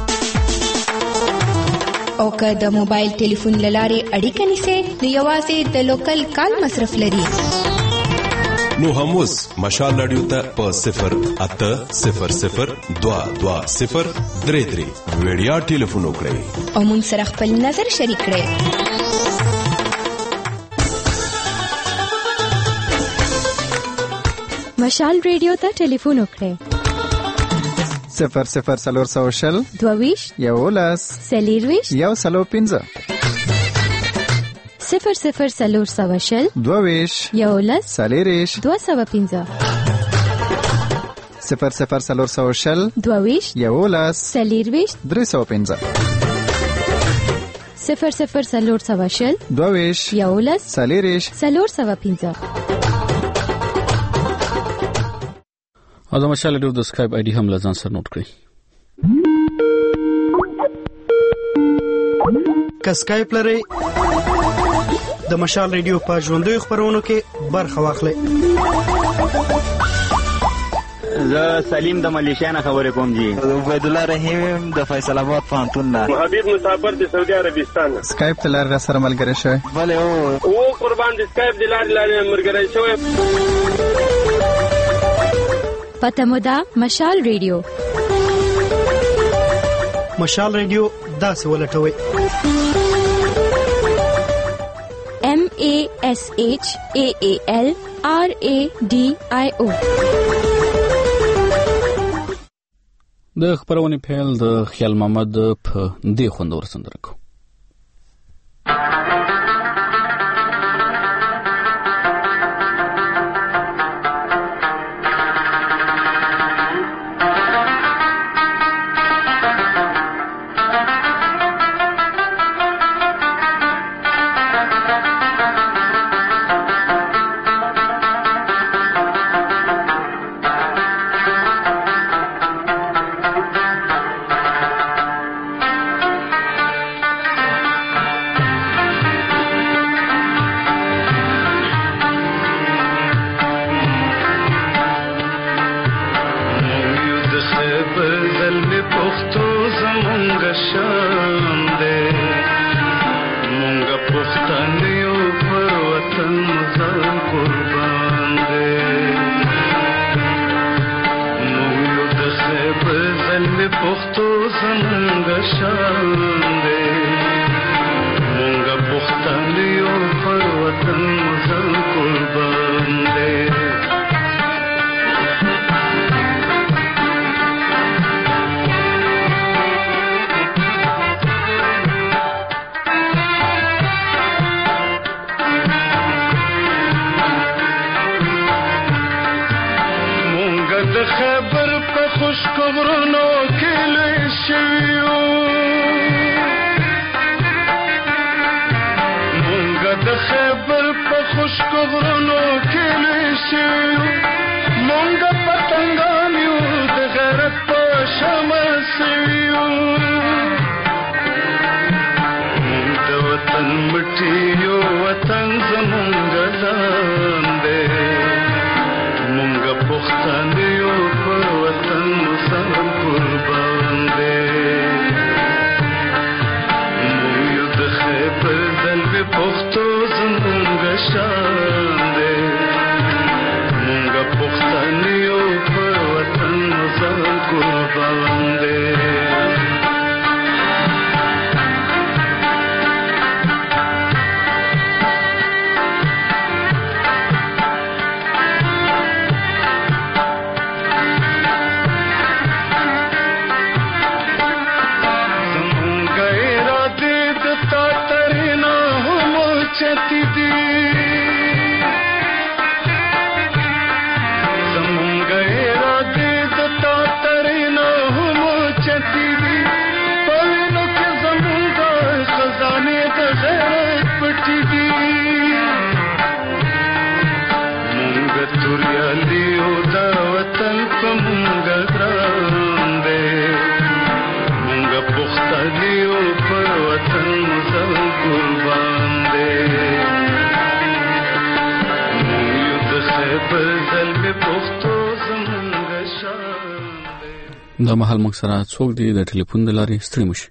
[SPEAKER 2] او که د موبایل ټلیفون له لارې اړیکه نیسئ نو یوازې د لوکل کال مصرف لري.
[SPEAKER 8] نو هم اوس مشال رادیو ته په 0800 22 033 ویډیا ټلیفون وکړئ
[SPEAKER 2] او موږ سره خپل نظر شریک کړئ.
[SPEAKER 15] مشال رادیو ته ټلیفون وکړئ
[SPEAKER 9] 00
[SPEAKER 15] 22
[SPEAKER 9] 11
[SPEAKER 15] 40
[SPEAKER 9] 105
[SPEAKER 15] 00
[SPEAKER 9] 22
[SPEAKER 15] 11
[SPEAKER 9] 40
[SPEAKER 15] 205
[SPEAKER 9] 00
[SPEAKER 15] 22
[SPEAKER 9] 11
[SPEAKER 15] 40
[SPEAKER 9] 305
[SPEAKER 15] 00
[SPEAKER 9] 22
[SPEAKER 15] 11
[SPEAKER 9] 40
[SPEAKER 15] 305.
[SPEAKER 1] او د مشال رادیو د سکایپ آی ډي هم لزان سره نوٹ کړئ.
[SPEAKER 10] که سکایپ لرئ د مشال رادیو په ژوندۍ خبرونو کې برخه واخلئ.
[SPEAKER 25] زه سلیم د ملیشیا نه خبرې کوم جی.
[SPEAKER 26] عبید الله رحیم د فیصل آباد پوهنتون نه.
[SPEAKER 27] حبیب مسافر د سعودي عربستان.
[SPEAKER 9] سکایپ ته لار سره ملګری شوی.
[SPEAKER 27] بله او قربان د سکایپ د لارې ملګری شوی.
[SPEAKER 15] پته مو ده مشال رادیو.
[SPEAKER 10] مشال رادیو داسې ولټوئ
[SPEAKER 15] MASHAALRADIO.
[SPEAKER 1] د خبرونې پیل د خیال محمد په دې خوندور سندره کو.
[SPEAKER 3] پښتو زمونږ شان دی مونږ پښتانه یو پر وطن ځان قربان دی مونږ یو د خیبر زلمې پښتو زمونږ شان دی مونږ پښتانه یو پر وطن ځان قربان دی خبر په خوشک غرونو کې لوی شویو مونږ د خبر په خوشک غرونو کې لوی شویو مونږ پتنګان یو د غیرت په شمع شویو مونږ د وطن مټي یو وطن زمونږ ځان دی مونږ پښتانه یو پر وطن سم قربان دی مونږ یو د خیبر زلمې پښتو زمونږ شان دی مونږ پښتانه یو پر وطن سم قربان دی چتی دی زمونږ اراده د تا ترېنه هم چتی دی په وینو کې زمونږ خزانې د غیرت پټې دي مونږ توریالي یو د وطن په مونږ ګران دی مونږ پښتانه یو پر وطن ځان قربان دی
[SPEAKER 1] دا مهال موږ سره څوک دی د ټلیفون د لارې ستړي مشي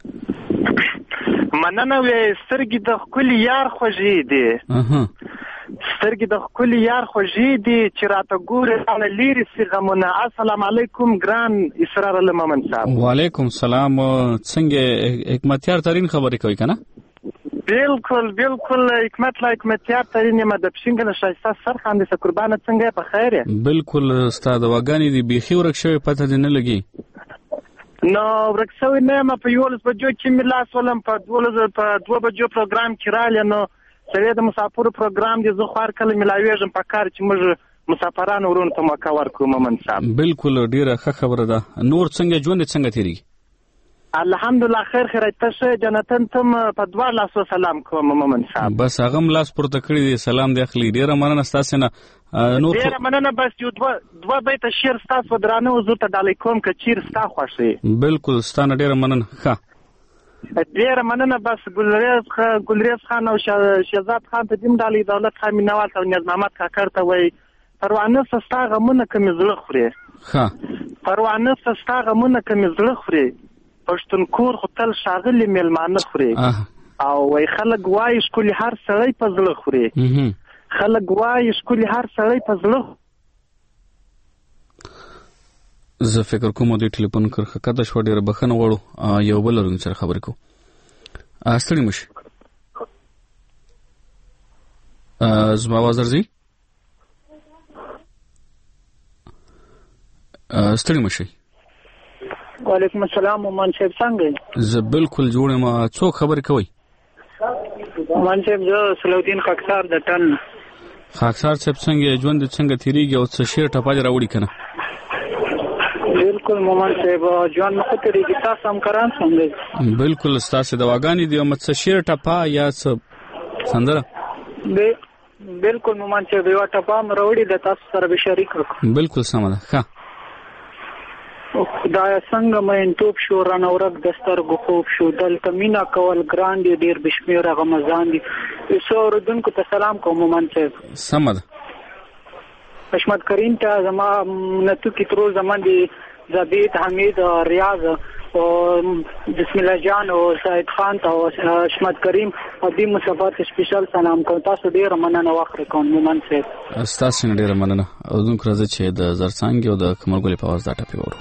[SPEAKER 4] مننه وې سترګې د ښکلي یار خوږې دي سترګې د ښکلي یار خوږې دي چې راته ګورې رانه لرې سي غمونه السلام علیکم ګران اسرار الله مومن صاحب
[SPEAKER 1] وعلیکم سلام څنګه حکمتیار ترین خبرې کوي که نه
[SPEAKER 4] بالکل حکمت لا حکمتیار ترین یم د پښینګ نه شایسته سرخاندې سه قربانه څنګه په خیر
[SPEAKER 1] بالکل ستا د واګانې دی بیخي ورک شوی پته دې نه لګي
[SPEAKER 4] نو ورک شوی نه یم په 11 بجو کې مې لاس ولم په 2 بجو پروګرام کې رالی نو سوی د مسافرو پروګرام دی زه خو هر کله ملاویږم په کار چې موږ مسافرانو ورونو ته موقع ورکړو مومن صاحب
[SPEAKER 1] بالکل ډیره ښه خبره ده نور څنګه ژوند څنګه تیریږي
[SPEAKER 4] الحمدلله خیر خیریت شه جنتن تم په دوه لاسو سلام کوم مومن صاحب
[SPEAKER 1] بس هغه لاس پورته کړی دی سلام دی اخلي ډیره مننه ستاسو نه نور
[SPEAKER 4] ډیره مننه بس یو دوه بیت شعر ستاسو درانه حضور ته ډالۍ کوم که چیر ستا خوښي
[SPEAKER 1] بالکل ستانه ډیره مننه ښه
[SPEAKER 4] ډیره مننه بس ګلریز خان او شهزاد خان ته دیم ډالۍ دولت خان مینوال ته نیاز محمد کاکړ ته وای پروانه سستا غمونه کمې زړه خوري
[SPEAKER 1] ښه
[SPEAKER 4] پروانه سستا غمونه کمې زړه خوري پښتون کور خو تل ښاغلي میلمانه خوري او وای خلک وایي ښکلي هر سړی په زړه خوري خلک وایي ښکلي هر سړی په زړه
[SPEAKER 1] زه فکر کوم دوی ټلیفون کرخه کده شو ډیره بخنه وړو یو بل رنګ سره خبرې کو ستړي مشي زما आवाज درځي ستړي مشي
[SPEAKER 6] وعلیکم السلام مومن صاحب څنګه
[SPEAKER 1] زه بالکل جوړ ما څوک خبرې کوي
[SPEAKER 6] مومن صاحب زه سلودین خاکسار د ټن
[SPEAKER 1] خاکسار صاحب څنګه ژوند څنګه تیریږي او څه شی ټپاج راوړي کنه
[SPEAKER 6] بالکل مومن صاحب ژوند مخ ته ریږي تاسو هم کران څنګه
[SPEAKER 1] بالکل تاسو د واګانی دی او څه شی ټپا یا څه سندره
[SPEAKER 6] بالکل مومن صاحب یو ټپا مروړي د تاسو سره به شریک وکړم
[SPEAKER 1] بالکل سم ده ښه
[SPEAKER 6] خدای څنګه مې توپ شو رانه ورک دستر غو خوب شو دلته مینا کول ګران دی ډیر بشمیره رمضان دی ایسو ردونکو ته سلام کوم مومن صاحب
[SPEAKER 1] سم ده
[SPEAKER 6] حشمت کریم ته زما نتو کی ترو زمان دی زبید حمید ریاض او بسم الله جان او سعید خان او حشمت کریم او دی مصطفی سپیشل سلام کوم تاسو ډیر مننه واخره کوم مومن صاحب
[SPEAKER 1] تاسو ډیر مننه او زموږ راځي چې د زرڅانګ او د کمرګلې په आवाज دا ټپي ورو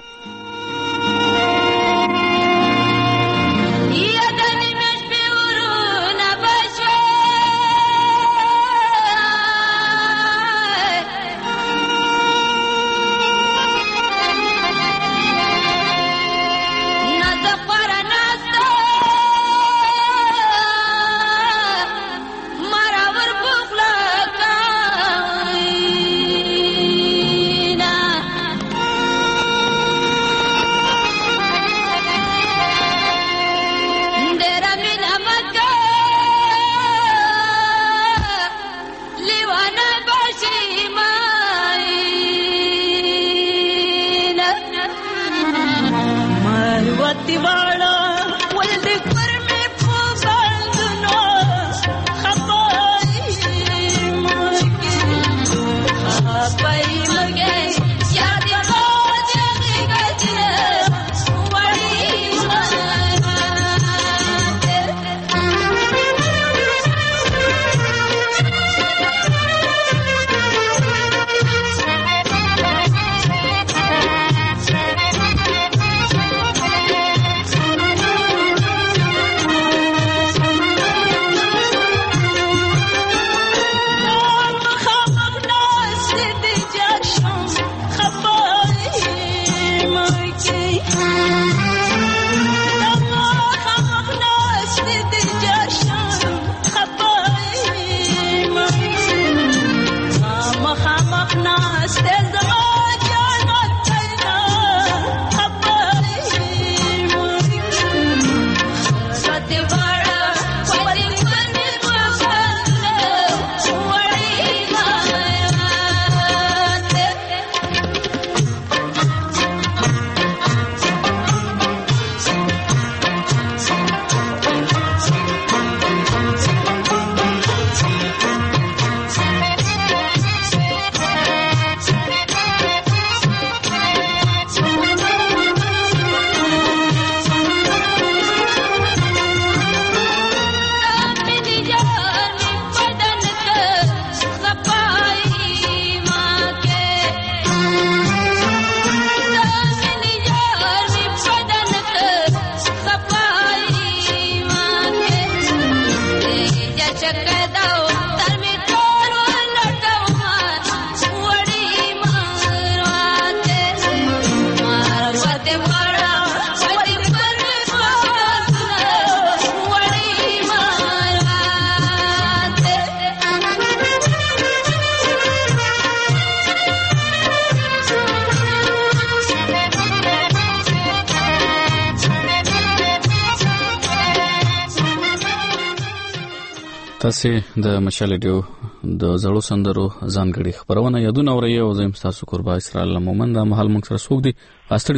[SPEAKER 1] تاسو د مشال ریډیو د زړو سندرو ځانګړي خبرونه یادونه اورئ او زم تاسو قربا اسرائیل مومن د محل موږ سره سوق دي استړي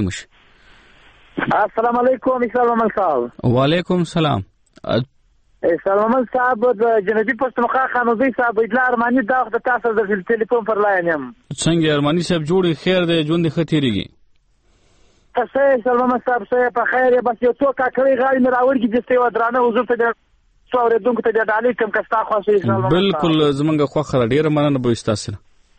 [SPEAKER 1] مش
[SPEAKER 4] السلام علیکم اسلام محمد صاحب
[SPEAKER 1] وعلیکم السلام
[SPEAKER 4] اسلام محمد صاحب د جنوبي پښتونخوا خانوزي صاحب اطلاع ارماني دا د تاسو د ټلیفون پر لاین یم
[SPEAKER 1] څنګه ارماني صاحب جوړي خیر دی ژوند خطرېږي
[SPEAKER 4] تاسو اسلام محمد صاحب سره په خیر بس یو څو کاکړي غاړي نه راوړي چې دسته و درانه حضور ته څوره دونکو ته د علی کم کستا خاصه اسلام
[SPEAKER 1] بالکل زمونږ خو خره ډیره مننه به تاسو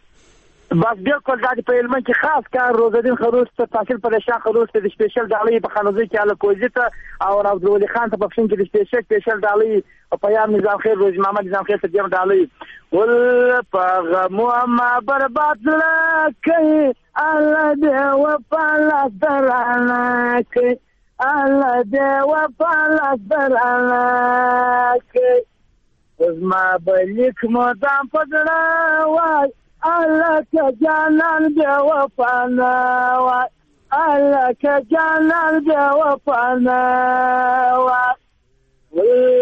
[SPEAKER 4] بس بالکل دا په علم کې خاص کار روزدین خروج ته تحصیل پر شاه خروج ته د سپیشل دالی په خانوزي کې اله کوزیته او عبدالولي خان ته په فشن کې د سپیشل دالی او پیام نظام خیر روز محمد نظام خیر ته دیم دالی ول پغمو ما برباد لکه الله دې و پالا درانه الله دې و پالا درانه زما بلیک مدام پدړه وای الله که جانان دې و پانا وای الله که جانان دې و پانا وای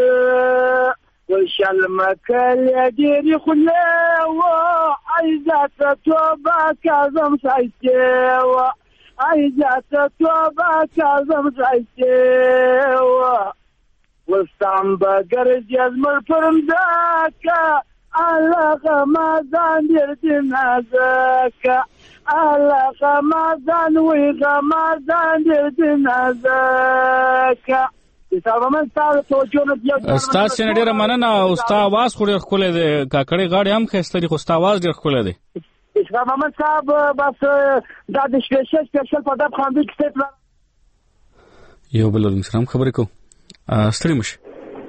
[SPEAKER 4] وشلمکل دې خله و عايزه توبه کاظم سایته و عايزه توبه کاظم سایته و وستم بغیر جزمر پرمداکا الله غمازان دې نازکا
[SPEAKER 7] الله غمازان وي غمازان دې نازکه
[SPEAKER 1] استاد سره ډیره مننه او استاد आवाज خو ډیر ښکلی دی کاکړی غاړي هم ښایسته دي خو استاد आवाज ډیر ښکلی دی
[SPEAKER 7] اسلام محمد صاحب بس دا د سپیشل په داب خاندي کې
[SPEAKER 1] یو بل سلام خبرې کو ستړي مشه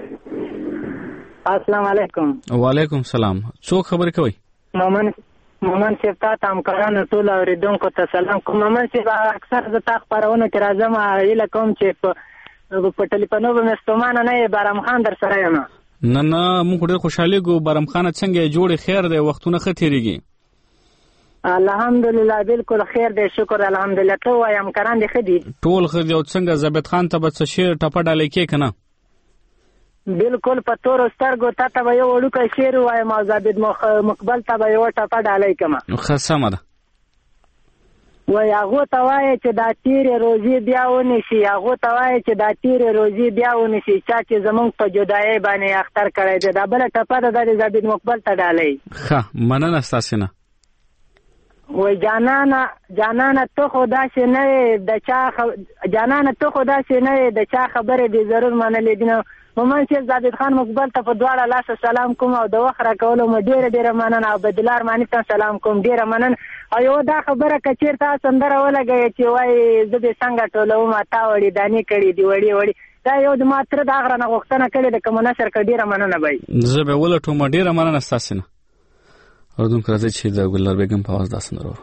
[SPEAKER 12] السلام علیکم
[SPEAKER 1] وعلیکم السلام څوک خبرې کوي
[SPEAKER 12] مومن صاحب تاسو همکارانو ټول اوریدونکو ته سلام کوم مومن صاحب اکثر زه تاسو خبرونه کې راځم ایله کوم چې په ټلیفونو به مستمانه نه بارم خان در سره یم
[SPEAKER 1] نه موږ ډېر خوشحالي ګو بارم خان څنګه جوړ خیر دی وختونه ختیریږي
[SPEAKER 12] الحمدلله بالکل خیر دی شکر الحمدلله ته وایم کران دي خدي
[SPEAKER 1] ټول خدي او څنګه زبید خان ته به څه شعر ټپه ډالې کې کنه
[SPEAKER 12] بالکل په تور سترګو ته به یو وړوکی شعر وایم او زبید مقبل ته به یو ټپه ډالې کما
[SPEAKER 1] خصمه ده
[SPEAKER 12] وای هغه ته وای چې دا تیر روزي بیا ونشي هغه ته وای چې دا تیر روزي بیا ونشي چې زمونږ په جدای باندې اختر کړی دی دا بل ټپه ده د زبید مقبل ته ډالې
[SPEAKER 1] ښه مننه تاسو نه
[SPEAKER 12] وای جانانه ته خدا شي نه د چا جانانه ته خدا شي نه د چا خبره دي ضرور منلې دي مومن چې زبید خان مقبل ته په دواړه لاس سلام کوم او د وخت راکولو مو ډیره مننه او بدلار معنی ته سلام کوم ډیره مننه او یو دا خبره کچیر تاسو سندره ولګی چې وای زه به څنګه ټولو ما تا وړي دانی کړي دی وړي دا یو د ماتره دا غره نه غوښتنه کړي د کوم نشر ک ډیره مننه بای
[SPEAKER 1] زه به ولټو ما ډیره مننه تاسو نه اردن کرځي چې د ګلنار بیگم په आवाज داسنه ورو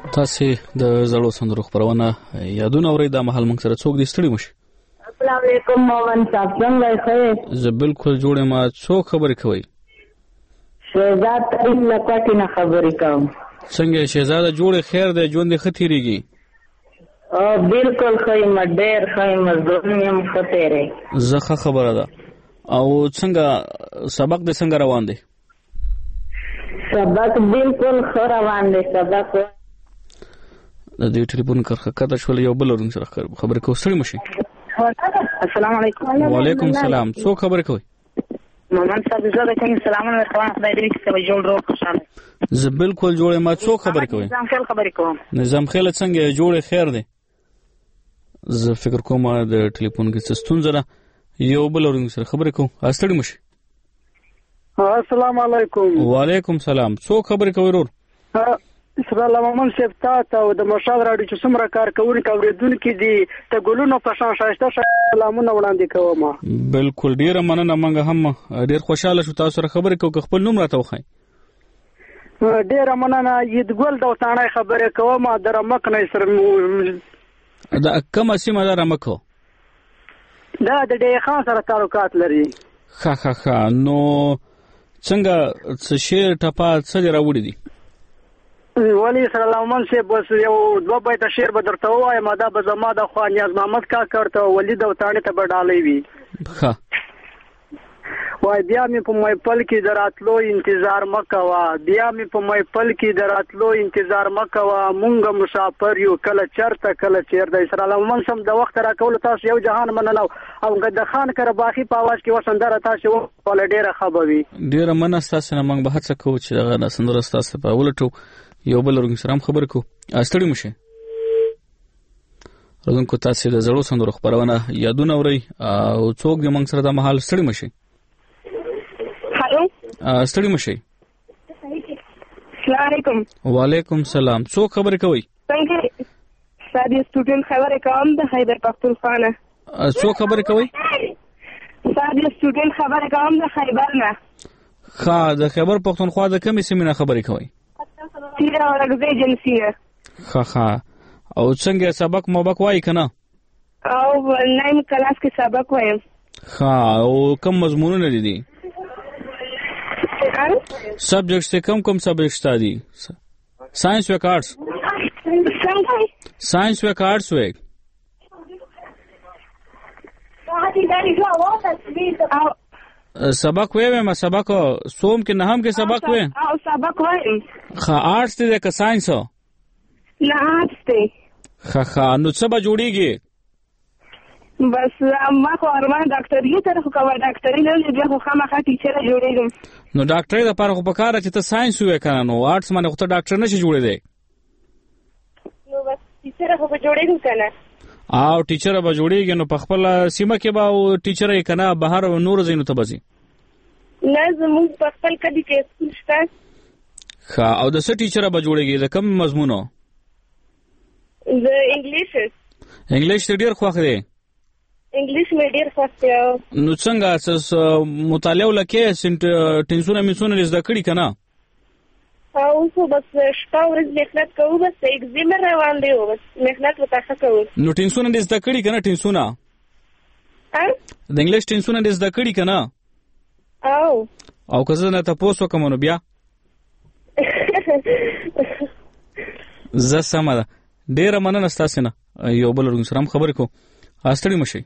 [SPEAKER 1] تاسو د زړو سندرو خبرونه یادونه اورئ د محل موږ سره څوک دې ستړي مشي.
[SPEAKER 12] السلام علیکم مومن صاحب څنګه یې؟
[SPEAKER 1] زه بالکل جوړه ما څوک خبرې کوي؟
[SPEAKER 12] شهزاد ترین لکټی نه خبرې کوم.
[SPEAKER 1] څنګه شهزاد جوړه خیر دی ژوند ښه تیریږي؟
[SPEAKER 12] بالکل خیم ډیر خیم ژوند هم ښه تیری.
[SPEAKER 1] زه خبره ده. او څنګه سبق دې څنګه روان دی؟
[SPEAKER 12] سبق بالکل ښه روان دی. سبق
[SPEAKER 1] د دې ټلیفون کرخه کده شول یو بل ورن سره خبرې کوو ستړي مشي.
[SPEAKER 12] السلام علیکم.
[SPEAKER 1] وعلیکم السلام. څوک خبرې کوي؟
[SPEAKER 12] مومن صاحب زه د کوم سلامونه ورکوم. خدای دې چې به جوړ روغ خوشاله.
[SPEAKER 1] زه بالکل جوړه ما څوک خبرې کوي؟
[SPEAKER 12] نظام خیل خبرې کوم.
[SPEAKER 1] نظام خیل څنګه جوړه خیر دی؟ زه فکر کوم د ټلیفون کې څه ستونزه ده یو بل ورن سره خبرې کوو ستړي مشي.
[SPEAKER 7] السلام علیکم.
[SPEAKER 1] وعلیکم السلام. څوک خبرې کوي ورور؟
[SPEAKER 7] سره لمن صاحب تاسو او د مشال راډیو چې څومره کار کوونکي اوریدونکو دي ته ګلونو په شان شایسته سلامونه وړاندې کوم.
[SPEAKER 1] بالکل ډیره مننه. موږ هم ډیر خوشاله شو تاسو سره خبرې کوو. خپل نوم راته وخای.
[SPEAKER 7] ډیره مننه. عیدګل د وطنۍ خبرې کوم. درمک نه سره
[SPEAKER 1] دا کومه سیمه ده رمکو؟
[SPEAKER 7] دا د ډی خان سره تعلقات لري.
[SPEAKER 1] ښه نو څنګه څه شعر ټپه څه راوړي دي؟
[SPEAKER 7] ولی سره لمن صاحب بس یو دوه بیت شعر به درته وایم. دا به زما د خوا نیاز محمد کاکړ ته ولي د وطنۍ ته به ډالۍ وي.
[SPEAKER 1] ښه
[SPEAKER 7] وای بیا مې په محفل کې دراتلو انتظار مکوه. بیا مې په محفل کې دراتلو انتظار مکوه. مونږ مسافر یو کله چرته کله چیرته. سره لمن سم د وخت راکول تاسو یو جهان مننه او د خان کرباخي په आवाज کې وسندره تاسو ول ډیره خبري.
[SPEAKER 1] ډیره مننه تاسو نه. موږ به هڅه کوو چې دا سندره تاسو په ولټو یو بل ورنګ سره خبرې کوو ستړي مشي. رغونکو تاسو د زړو سندرو خبرونه یادونه اورئ او څوک دې موږ سره د محل ستړي مشي.
[SPEAKER 12] هالو
[SPEAKER 1] ستړي مشي.
[SPEAKER 12] السلام علیکم.
[SPEAKER 1] وعلیکم السلام. څوک خبرې کوي؟
[SPEAKER 12] څنګه سادي سټوډنټ خبرې کوم د خیبر پختونخوا نه.
[SPEAKER 1] څوک خبرې کوي؟
[SPEAKER 12] سادي سټوډنټ خبرې کوم د خیبر نه.
[SPEAKER 1] ښه د خیبر پختونخوا د کومې سیمې نه خبرې کوي؟
[SPEAKER 12] تیرا ورغزه ایجنسی نه.
[SPEAKER 1] ښه او څنګه سبق مبق وای کنه؟
[SPEAKER 12] او نایم کلاس کې سبق وایم.
[SPEAKER 1] ښه او کوم مضمونونه دي؟ سبجیکټس کوم سبجیکټس دي؟ ساينس و آرټس. ساينس و آرټس و سبق وې ما سبق سوم کې نه هم کې سبق وې
[SPEAKER 12] او سبق وایم.
[SPEAKER 1] ښه آرټس دې که ساينس؟
[SPEAKER 12] نه آرټس دی.
[SPEAKER 1] ښه نو څه به جوړیږي؟
[SPEAKER 12] بس ما خو ارمان ډاکټري ته خو کوم ډاکټري نه بیا خو خامخا ټیچر جوړېږم.
[SPEAKER 1] نو ډاکټري لپاره خو پکاره چې ته ساينس وې کنه نو آرټس باندې خو ته ډاکټر نشي جوړېدی.
[SPEAKER 12] نو بس ټیچر خو جوړېږم کنه.
[SPEAKER 1] او ټیچر به جوړیږي نو په خپل سیمه کې به ټیچر یې کنه بهر نور زینو ته بزي.
[SPEAKER 12] نه زموږ په خپل کدي کې سکول شته.
[SPEAKER 1] ښه او د څه ټیچر به جوړیږي؟ د کوم مضمونو؟
[SPEAKER 12] د انګلیش.
[SPEAKER 1] انګلیش ډیر خوښ دی.
[SPEAKER 12] انګلیش مې ډیر خوښ دی.
[SPEAKER 1] نو څنګه اساس مطالعه ولکه ټینسونه میسونه زده کړی کنه؟
[SPEAKER 12] او خو بس شپه ورځ مهنت کوو. بس ایگزام روان دی او بس مهنت وکړه کوو.
[SPEAKER 1] نو ټینسونه زده کړی کنه؟ ټینسونه د انګلیش ټینسونه زده کړی کنه؟ او که زه نه تاسو کوم نو بیا زه سمه ده. ډیره مننه تاسو نه. یو بل ورن سره خبرې کو ستړي مشي.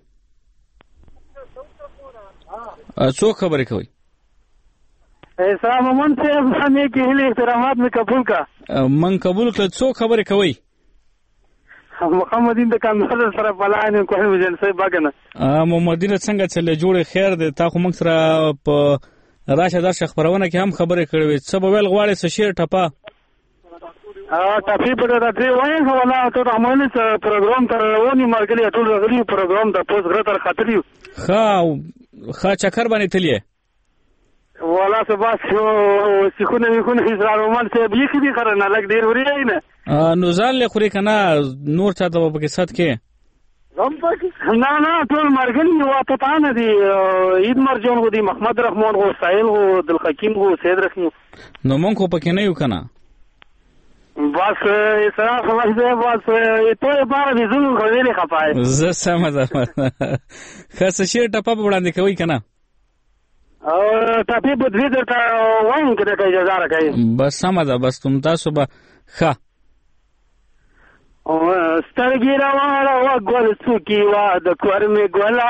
[SPEAKER 1] څوک خبرې کوي؟
[SPEAKER 7] اسلام من صاحب همې کې هلي احترامات مې قبول کا.
[SPEAKER 1] من قبول کړ. څوک خبرې کوي؟
[SPEAKER 7] محمدین د کاندل سره بلانه کوم ایجنسی باګنه.
[SPEAKER 1] محمدین څنګه چلې جوړه خیر ده. تا خو موږ سره په راشه درشه خبرونه کې هم خبرې کړې وې. څه به ویل غواړې څه شعر ټپه؟
[SPEAKER 7] ټاپی په راځي وای خو ولا ته رحمان سره پروګرام تر ونی مرګلي ټول غلي پروګرام د پوز غره تر خاطري.
[SPEAKER 1] ښه چکر باندې تلې
[SPEAKER 7] ولا سبا سيخونه میخونه اسرائیل ته به کې دي خرنه لګ ډیر وري نه.
[SPEAKER 1] نو ځان له خوري کنه نور چاته په کې صد کې
[SPEAKER 7] نه ټول مرګلي او پتا نه دي. عيد مرجون غو دي محمد رحمان غو سائل غو عبد الحکیم غو سید رحیم.
[SPEAKER 1] نو مونږ په کې نه یو کنه.
[SPEAKER 7] بس اسراف سمجھ دے بس تو بار دې زمو خو دې خپای
[SPEAKER 1] زه سم ده خاص شي ټپه وړاندې کوي کنه
[SPEAKER 7] او ټپه په دې درته وایم کړه چې اجازه راکړئ
[SPEAKER 1] بس سم ده بس تم تاسو به ښه
[SPEAKER 7] او سترګې راواړه وګول څوکي وا د کور می ګولا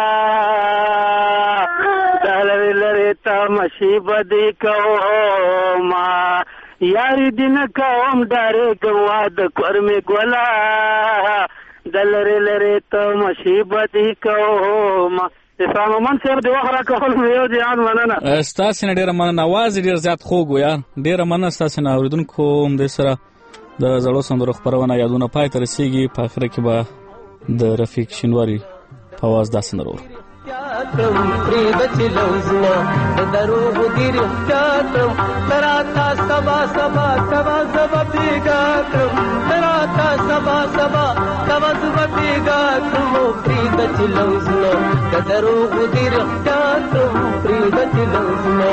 [SPEAKER 7] دلری لری ته مشي بدی کوما یاری دین کوم ډاره ګوا د کور می ګولا دلری لری ته مشي بدی کوما اسلام من سره د وخره کول یو ځان مننه
[SPEAKER 1] استاسو نه ډیره مننه आवाज ډیر زیات خوږ یار ډیره مننه استاسو نه اوریدونکو هم د سره د زړو سندرو خبرونه یادونه پای ته رسیږي په اخر کې به د رفیق شینواری په आवाज دا سندرو
[SPEAKER 24] پرید چلوزنا دروغ دیر اختیاتم تراتا سبا سبا کوا زبا بیگاتم تراتا سبا سبا کوا زبا بیگاتم پرید چلوزنا دروغ دیر اختیاتم پرید چلوزنا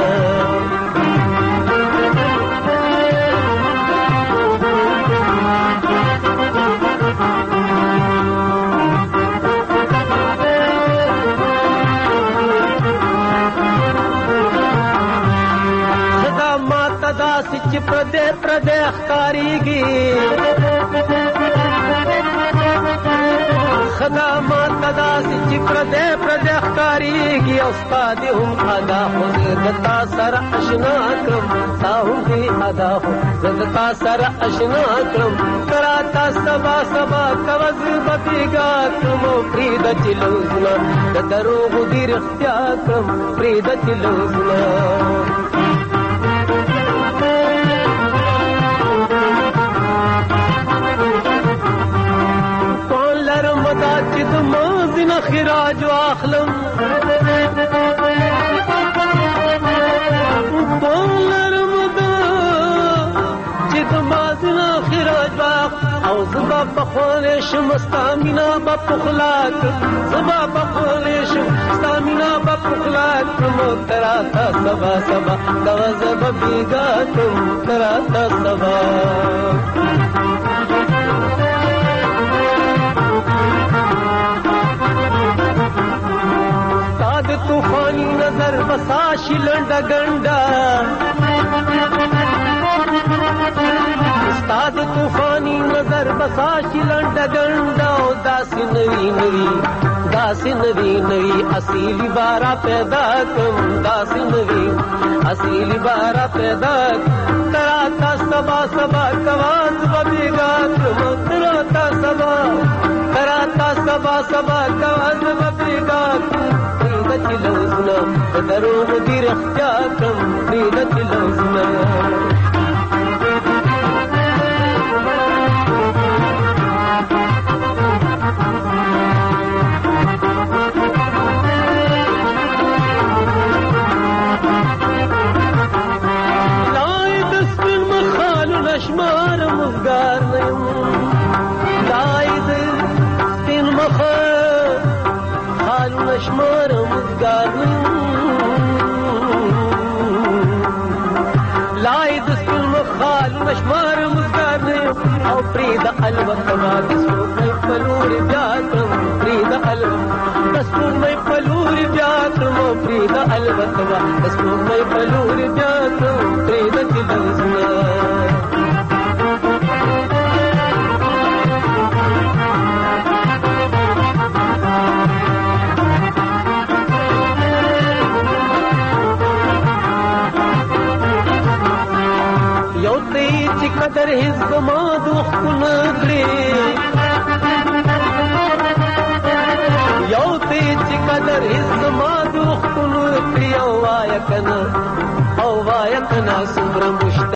[SPEAKER 24] چې پردې پردې ښکاریږي خدامات داسې چې پردې پردې ښکاریږي او ستا دې هم ادا خو زه د تا سره اشنا کړم تا هم دې ادا خو زه د تا سره اشنا کړم ته راته سبا سبا کوه زه به بېګا کړم او پرېږده چې لوزونه د دروغو دې رښتیا کړم پرېږده چې لوزونه خراج واخلم بولرم دا چې د مازنا خراج واخ او زبا بخوانې شم ستامینا بپخلاک زبا بخوانې شم ستامینا بپخلاک تراتا سبا سبا دوا زبا بیگاتم تراتا سبا طوفانی نظر بساشی لنڈا گنڈا استاد طوفانی نظر بساشی لنڈا گنڈا داسی نوی نوی داسی نوی نوی اصیلی بارہ پیدا کم داسی نوی اصیلی بارہ پیدا تراتا سبا سبا کواز ببیگا کم تراتا سبا کواز ببیگا کم لوزنا دروغ دې رښتیا کړم پرېږده چې لوزنا لای د سپین مخالونه شمار مزګار نه یم لای د سپین مخالونه شمار لای د سپین مخالو نشمار مزګار نه او پرېږده الوته ما د سپوږمۍ په لورې بیا کړم پرېږده د سپوږمۍ په لورې بیا کړم او پرېږده الوته ما د سپوږمۍ په لورې بیا کړم پرېږده چې لوزونه قدر حزب ما دوخونه کړې یو ته چې قدر حزب ما دوخونه کړې او وایه کنه څومره مشت